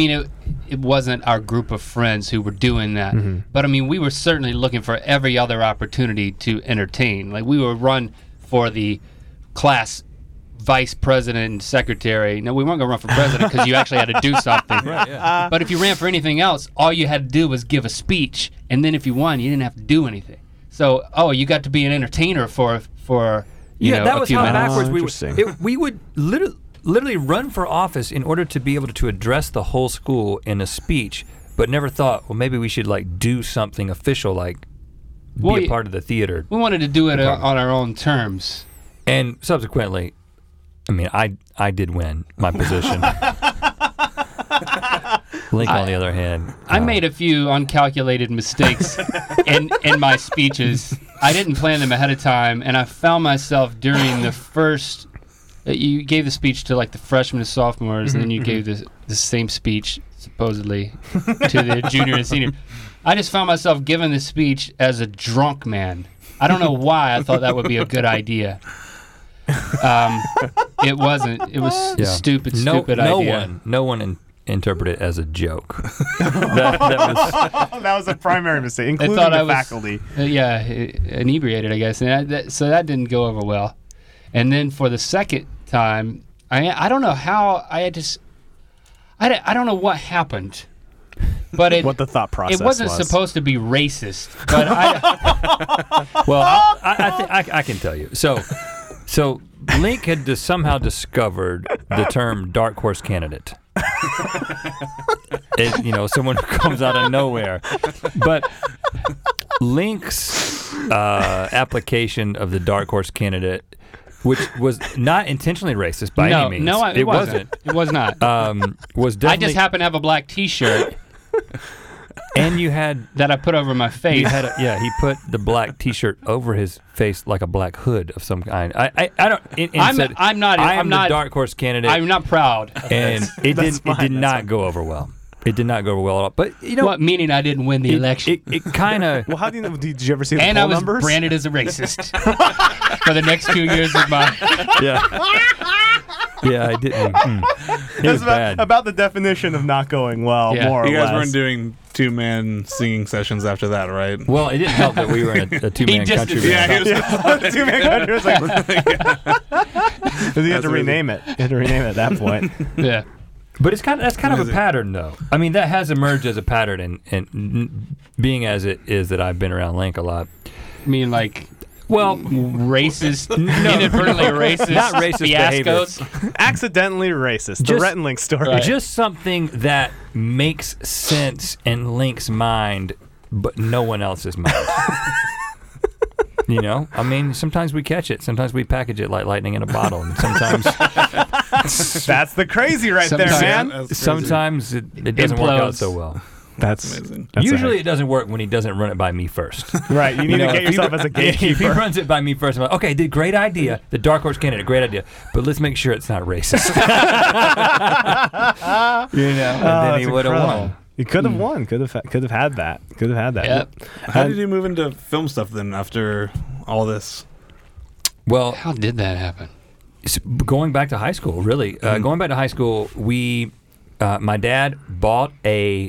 wasn't our group of friends who were doing that. Mm-hmm. But I mean, we were certainly looking for every other opportunity to entertain. Like we would run for the class vice president and secretary. No, we weren't going to run for president because you actually had to do something. Right, yeah. But if you ran for anything else, all you had to do was give a speech, and then if you won, you didn't have to do anything. So, you got to be an entertainer for that was how backwards we would literally run for office in order to be able to address the whole school in a speech, but never thought, well, maybe we should like do something official, like be a part of the theater. We wanted to do it on our own terms. And subsequently, I mean, I did win my position. Link, on the other hand, I made a few uncalculated mistakes in my speeches. I didn't plan them ahead of time, and I found myself during the first. You gave the speech to like the freshmen and sophomores, and then you gave the same speech supposedly to the junior and senior. I just found myself giving the speech as a drunk man. I don't know why I thought that would be a good idea. It wasn't. It was stupid idea. No one interpret it as a joke. that was a primary mistake, including the faculty. Inebriated, I guess. And so that didn't go over well. And then for the second time, I don't know how I don't know what happened. But what the thought process was. It wasn't supposed to be racist. But I can tell you. So Link had somehow discovered the term dark horse candidate. Someone who comes out of nowhere. But Link's application of the dark horse candidate, which was not intentionally racist by any means. No, it wasn't. It was not. Was definitely. I just happened to have a black T-shirt. And you had that I put over my face. He put the black T-shirt over his face like a black hood of some kind. I don't. I'm not the dark horse candidate. I'm not proud. And it did not go over well. It did not go over well at all. But what? Meaning I didn't win the election. It kind of. Well, how do you know? Did you ever see the poll numbers? And I was branded as a racist. for the next 2 years of my. Yeah. Yeah, I didn't. It was bad. About the definition of not going well, more or You guys less. weren't doing 2-man singing sessions after that, right? Well, it didn't help that we were in a 2-man country band. Yeah, he was Two-man country was like, you had to rename it. You had to rename it at that point. Yeah. But that's kind of a pattern, though. I mean, that has emerged as a pattern, and being as it is that I've been around Link a lot. I mean, like, well, racist, inadvertently racist, not racist fiascos. Accidentally racist. The Rhett and Link story. Right. Just something that makes sense in Link's mind, but no one else's mind. You know, I mean, sometimes we catch it. Sometimes we package it like lightning in a bottle. And sometimes That's the crazy right there, man. sometimes it doesn't work out so well. That's amazing. Usually it doesn't work when he doesn't run it by me first. right. You need to get yourself as a If he gatekeeper. runs it by me first, I'm like, okay, did great idea. The Dark Horse candidate, great idea. But let's make sure it's not racist. You know, and then he would have won. He could have won. Could have had that. Could have had that. Yep. How did you move into film stuff then after all this? Well, How did that happen? going back to high school, really. Going back to high school, my dad bought a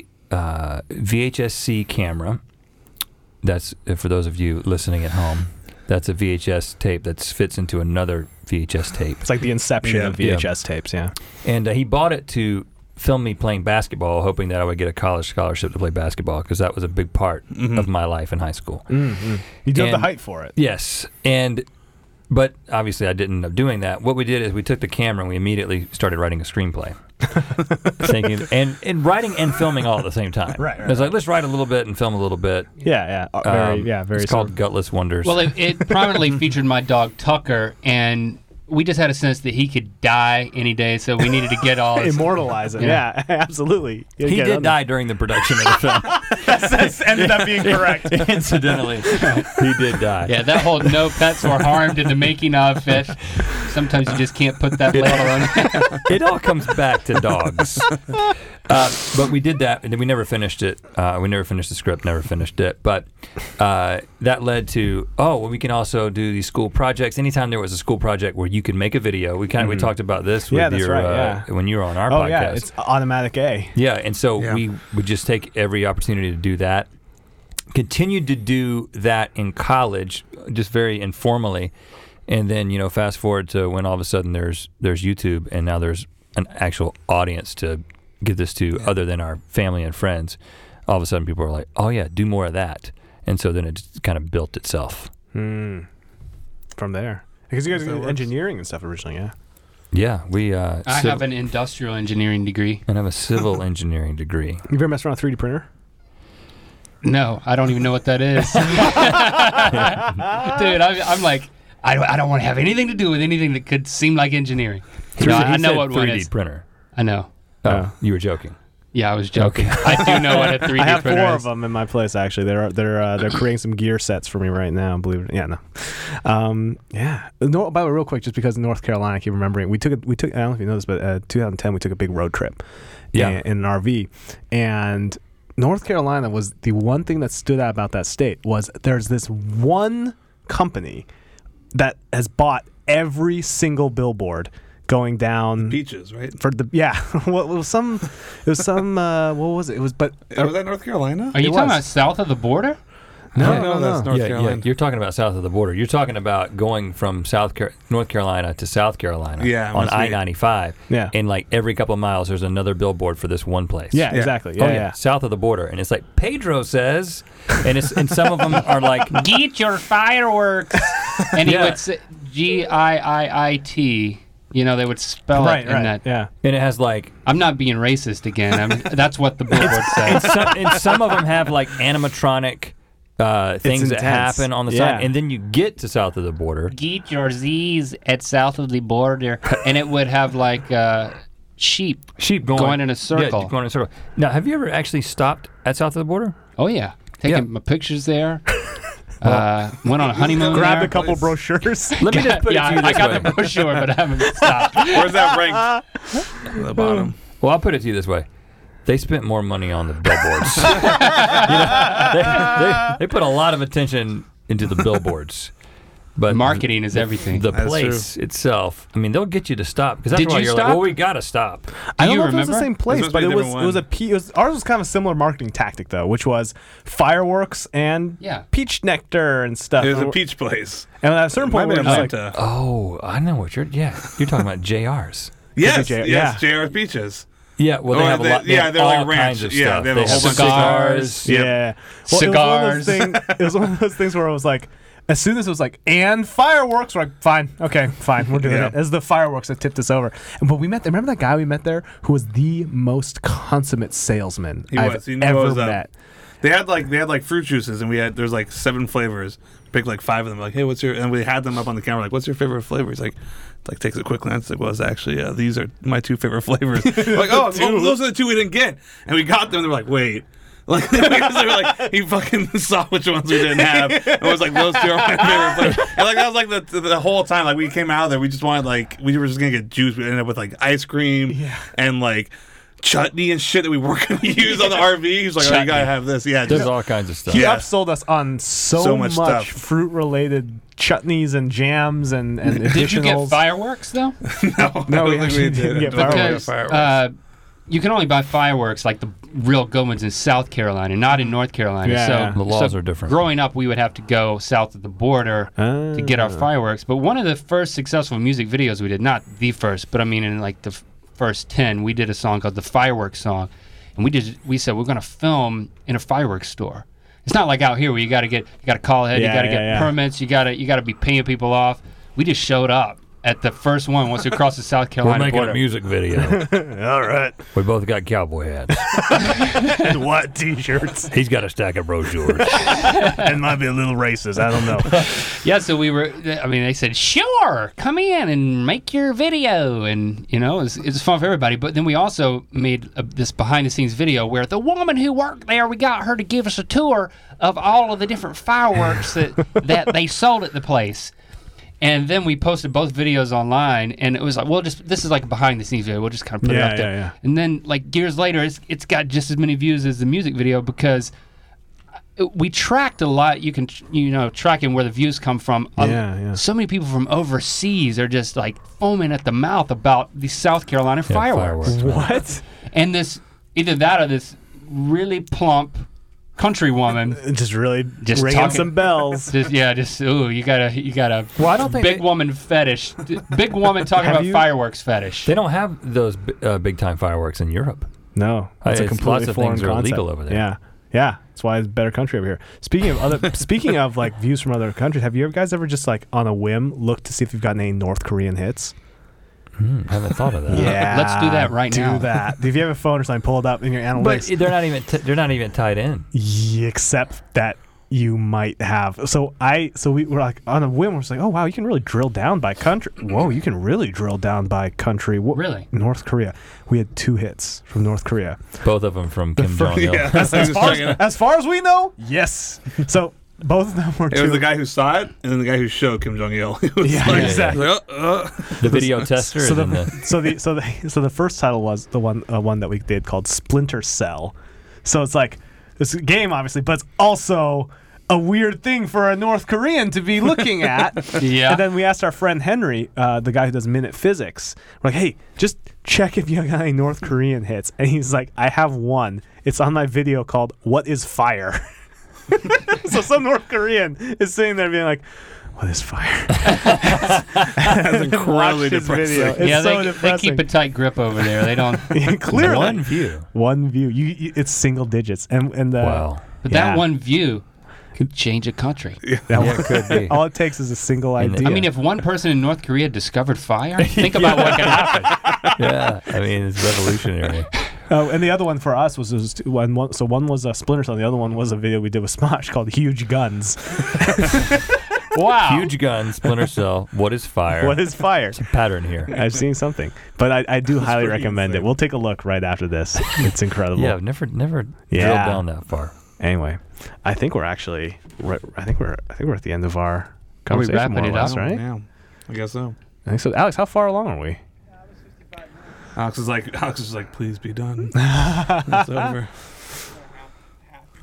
VHS-C camera. That's, for those of you listening at home, that's a VHS tape that fits into another VHS tape. It's like the inception of Yeah. VHS tapes, yeah. And he bought it to film me playing basketball, hoping that I would get a college scholarship to play basketball, because that was a big part of my life in high school. Mm-hmm. You do have the And- height for it. Yes. But obviously I didn't end up doing that. What we did is we took the camera and we immediately started writing a screenplay. Thinking and writing and filming all at the same time. Right. It's like, let's write a little bit and film a little bit. Yeah. Very. It's called Gutless Wonders. Well, it prominently featured my dog Tucker, and we just had a sense that he could die any day, so we needed to get all his... Immortalize it. Yeah, absolutely. he did die during the production of the film. That ended up being correct. Incidentally, he did die. Yeah, that whole no pets were harmed in the making of it. Sometimes you just can't put that label on it. It all comes back to dogs. But we did that, and then we never finished it. We never finished the script, never finished it. But that led to, we can also do these school projects. Anytime there was a school project where you could make a video, we talked about this with when you were on our podcast. Yeah, it's automatic A. Yeah, and so we would just take every opportunity to do that. Continued to do that in college, just very informally. And then, fast forward to when all of a sudden there's YouTube, and now there's an actual audience to give this to other than our family and friends. All of a sudden people are like, oh yeah, do more of that. And so then it just kind of built itself. From there. Because you guys did engineering and stuff originally, yeah? Yeah, we... I have an industrial engineering degree. And I have a civil engineering degree. You ever messed around with a 3D printer? No, I don't even know what that is. Dude, I'm like, I don't want to have anything to do with anything that could seem like engineering. No, I know what one 3D is. printer. I know. Oh, you were joking. Yeah, I was joking. I do know what a 3D printer is. I have 4 of them in my place, actually. They're creating some gear sets for me right now, believe it. Yeah, no. No, by the way, real quick, just because in North Carolina, I keep remembering, we took, I don't know if you know this, but 2010, we took a big road trip in an RV. And North Carolina was the one thing that stood out about that state was there's this one company that has bought every single billboard going down Peaches, right? for the what was it? Was that North Carolina? Are you talking about south of the border? No, that's North Carolina. Yeah, you're talking about south of the border. You're talking about going from North Carolina to South Carolina on I-95. Yeah. And like every couple of miles, there's another billboard for this one place. Yeah, exactly. Yeah. South of the border. And it's like, Pedro says, and some of them are like, get your fireworks. And he would say GIIIT. They would spell it in that. Yeah. And it has like... I'm not being racist again. That's what the billboard says. And some of them have like animatronic... things that happen on the side, and then you get to south of the border. Get your Z's at south of the border, and it would have like sheep going in a circle. Yeah, going in a circle. Now, have you ever actually stopped at south of the border? Oh yeah, taking my pictures there. Went on a honeymoon. Grabbed a couple brochures. Let me just put it to you this I got way. the brochure, but I haven't stopped. Where's that ranked? At the bottom. Well, I'll put it to you this way. They spent more money on the billboards. They put a lot of attention into the billboards. But marketing is everything. The place itself, I mean, they'll get you to stop because Did after a while you you're stop? like, well, we gotta stop. I don't you know if it was remember? the same place, This but it must was be a it was different ours was kind of a similar marketing tactic though, which was fireworks and peach nectar and stuff. It was a peach place. And at a certain point, we were just like, oh, I know what you're talking about JR's. Yes, JR's Peaches. Yeah, well, they have a lot. Yeah, they're all like ranch. kinds of Yeah, stuff. they have a whole bunch of cigars. Yeah. Well, Cigars. It was one of those things where I was like, as soon as it was like, and fireworks, we're like, fine, we're doing it. As the fireworks that tipped us over. But we met, remember that guy we met there who was the most consummate salesman I've ever met. They had like fruit juices, and there's like 7 flavors. Picked like 5 of them. Like, hey, what's your? And we had them up on the camera. Like, what's your favorite flavor? He's like takes a quick glance. Like, well, it's actually these are my 2 favorite flavors. Like, oh, those are the 2 we didn't get, and we got them. They were like, wait. Like, because they were like, he fucking saw which ones we didn't have, and was like, those 2 are my favorite flavors. And like that was like the whole time. Like we came out of there, we just wanted we were just gonna get juice. We ended up with like ice cream and like chutney and shit that we weren't going to use on the RV. He's like, oh, you gotta have this. Yeah, there's all kinds of stuff. He upsold us on so much stuff. fruit-related chutneys and jams and additionals. Did you get fireworks though? No, we actually didn't get fireworks. You can only buy fireworks like the real good ones in South Carolina, not in North Carolina. Yeah. So the laws are different. Growing up, we would have to go south of the border to get our fireworks. But one of the first successful music videos we did, not the first, but I mean in like the first 10, we did a song called the Fireworks Song, and we said we're going to film in a fireworks store. It's not like out here where you got to call ahead, you got to get permits, you got to be paying people off. We just showed up at the first one once we crossed the South Carolina border. border. A music video. All right. We both got cowboy hats. And what t-shirts? He's got a stack of brochures. And might be a little racist. I don't know. Yeah, so they said, sure, come in and make your video. And, it was fun for everybody. But then we also made this behind-the-scenes video where the woman who worked there, we got her to give us a tour of all of the different fireworks that they sold at the place. And then we posted both videos online, and it was like, this is like a behind-the-scenes video. We'll just kind of put it up there. Yeah. And then, like, years later, it's got just as many views as the music video because we tracked a lot. You can, tracking where the views come from. So many people from overseas are just, like, foaming at the mouth about the South Carolina fireworks. What? And either that or this really plump country woman just ringing talking, some bells. you gotta well, I don't think big woman fetish. Big woman talking about fireworks fetish. They don't have those big time fireworks in Europe. No, it's a completely lots of foreign things are concept. illegal over there. Yeah. That's why it's a better country over here. Speaking of like views from other countries, have you guys ever just like on a whim looked to see if you've gotten any North Korean hits? I haven't thought of that. Yeah, let's do that right now. Do that. If you have a phone or something, pull it up in your analytics. But they're not even tied in. Except that you might have. So we were like on a whim. We're just like, oh wow, you can really drill down by country. Whoa, you can really drill down by country. Really? North Korea. We had 2 hits from North Korea. Both of them from Kim Jong-il. Yeah, as far as we know, yes. So both of them were. It was the guy who saw it, and then the guy who showed Kim Jong-il. Exactly. The video tester. So the first title was the one that we did called Splinter Cell. So it's like this game, obviously, but it's also a weird thing for a North Korean to be looking at. Yeah. And then we asked our friend Henry, the guy who does Minute Physics, we're like, hey, just check if you got any North Korean hits. And he's like, I have one. It's on my video called What is Fire? So some North Korean is sitting there being like, what is fire? That's incredibly depressing. Yeah, so they keep a tight grip over there. They don't. Clearly. One view. It's single digits. And wow. But that one view could change a country. Yeah, it could be. All it takes is a single idea. I mean, if one person in North Korea discovered fire, think about what could happen. Yeah, I mean, it's revolutionary. And the other one for us was one was a Splinter Cell, and the other one was a video we did with Smosh called Huge Guns. Wow. Huge Guns, Splinter Cell, What is Fire? What is fire? It's a pattern here. I've seen something. But I do highly recommend it. We'll take a look right after this. It's incredible. Yeah, I've never drilled down that far. Anyway, I think we're actually I think we're at the end of our conversation. Are we wrapping it up? Right? Yeah, I guess so. I think so. Alex, how far along are we? Alex is like, please be done. It's over.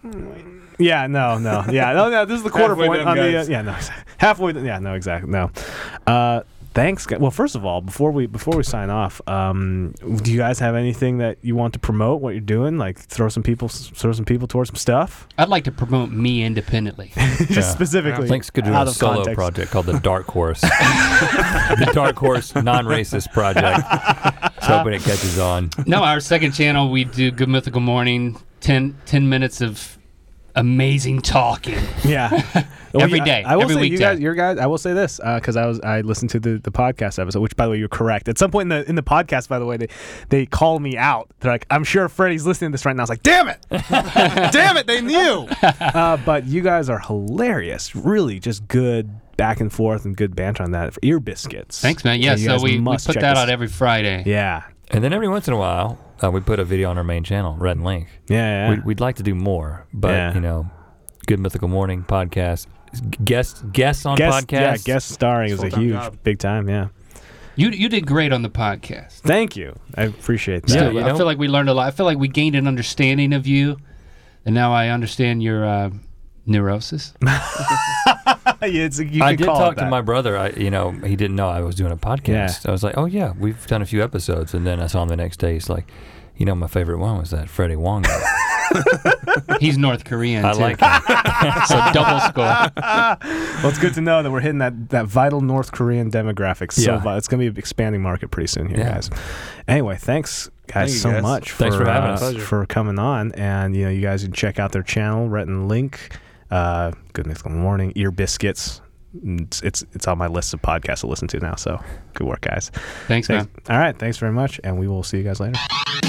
Yeah, no. Yeah, no. This is the quarter Halfway point done, on the. guys. Yeah, no. Halfway. Yeah, no, exactly. No. Thanks. Well, first of all, before we sign off, do you guys have anything that you want to promote? What you're doing? Like throw some people towards some stuff. I'd like to promote me independently. Just specifically. Link's could do out a of solo context. project called the Dark Horse. The Dark Horse non-racist project. Just hoping it catches on. No, our second channel, we do Good Mythical Morning, 10 minutes of amazing talking. Yeah. Every day, I will every say, weekday. you guys. I will say this because I listened to the podcast episode, which by the way you're correct. At some point in the podcast, by the way, they call me out. They're like, I'm sure Freddie's listening to this right now. I was like, damn it, damn it, they knew. But you guys are hilarious. Really, just good back and forth and good banter on that. Ear Biscuits. Thanks, man. Yeah, so we put that out every Friday. Yeah. And then every once in a while, we put a video on our main channel, Red and Link. Yeah. We'd like to do more, but Good Mythical Morning podcast, guests on podcast. Yeah, guest starring is a huge, big time. Yeah. You did great on the podcast. Thank you. I appreciate that. Yeah, I feel like we learned a lot. I feel like we gained an understanding of you, and now I understand your neurosis. I did talk to my brother. He didn't know I was doing a podcast. Yeah. I was like, oh yeah, we've done a few episodes, and then I saw him the next day. He's like, my favorite one was that Freddie Wong guy. He's North Korean, too. I like him. So double score. Well, it's good to know that we're hitting that vital North Korean demographic. So it's going to be an expanding market pretty soon here, guys. Anyway, thanks, guys, so much for having us. For coming on. And, you guys can check out their channel, Rhett and Link, Good Mythical Morning, Ear Biscuits. It's on my list of podcasts to listen to now. So good work, guys. Thanks, man. All right. Thanks very much. And we will see you guys later.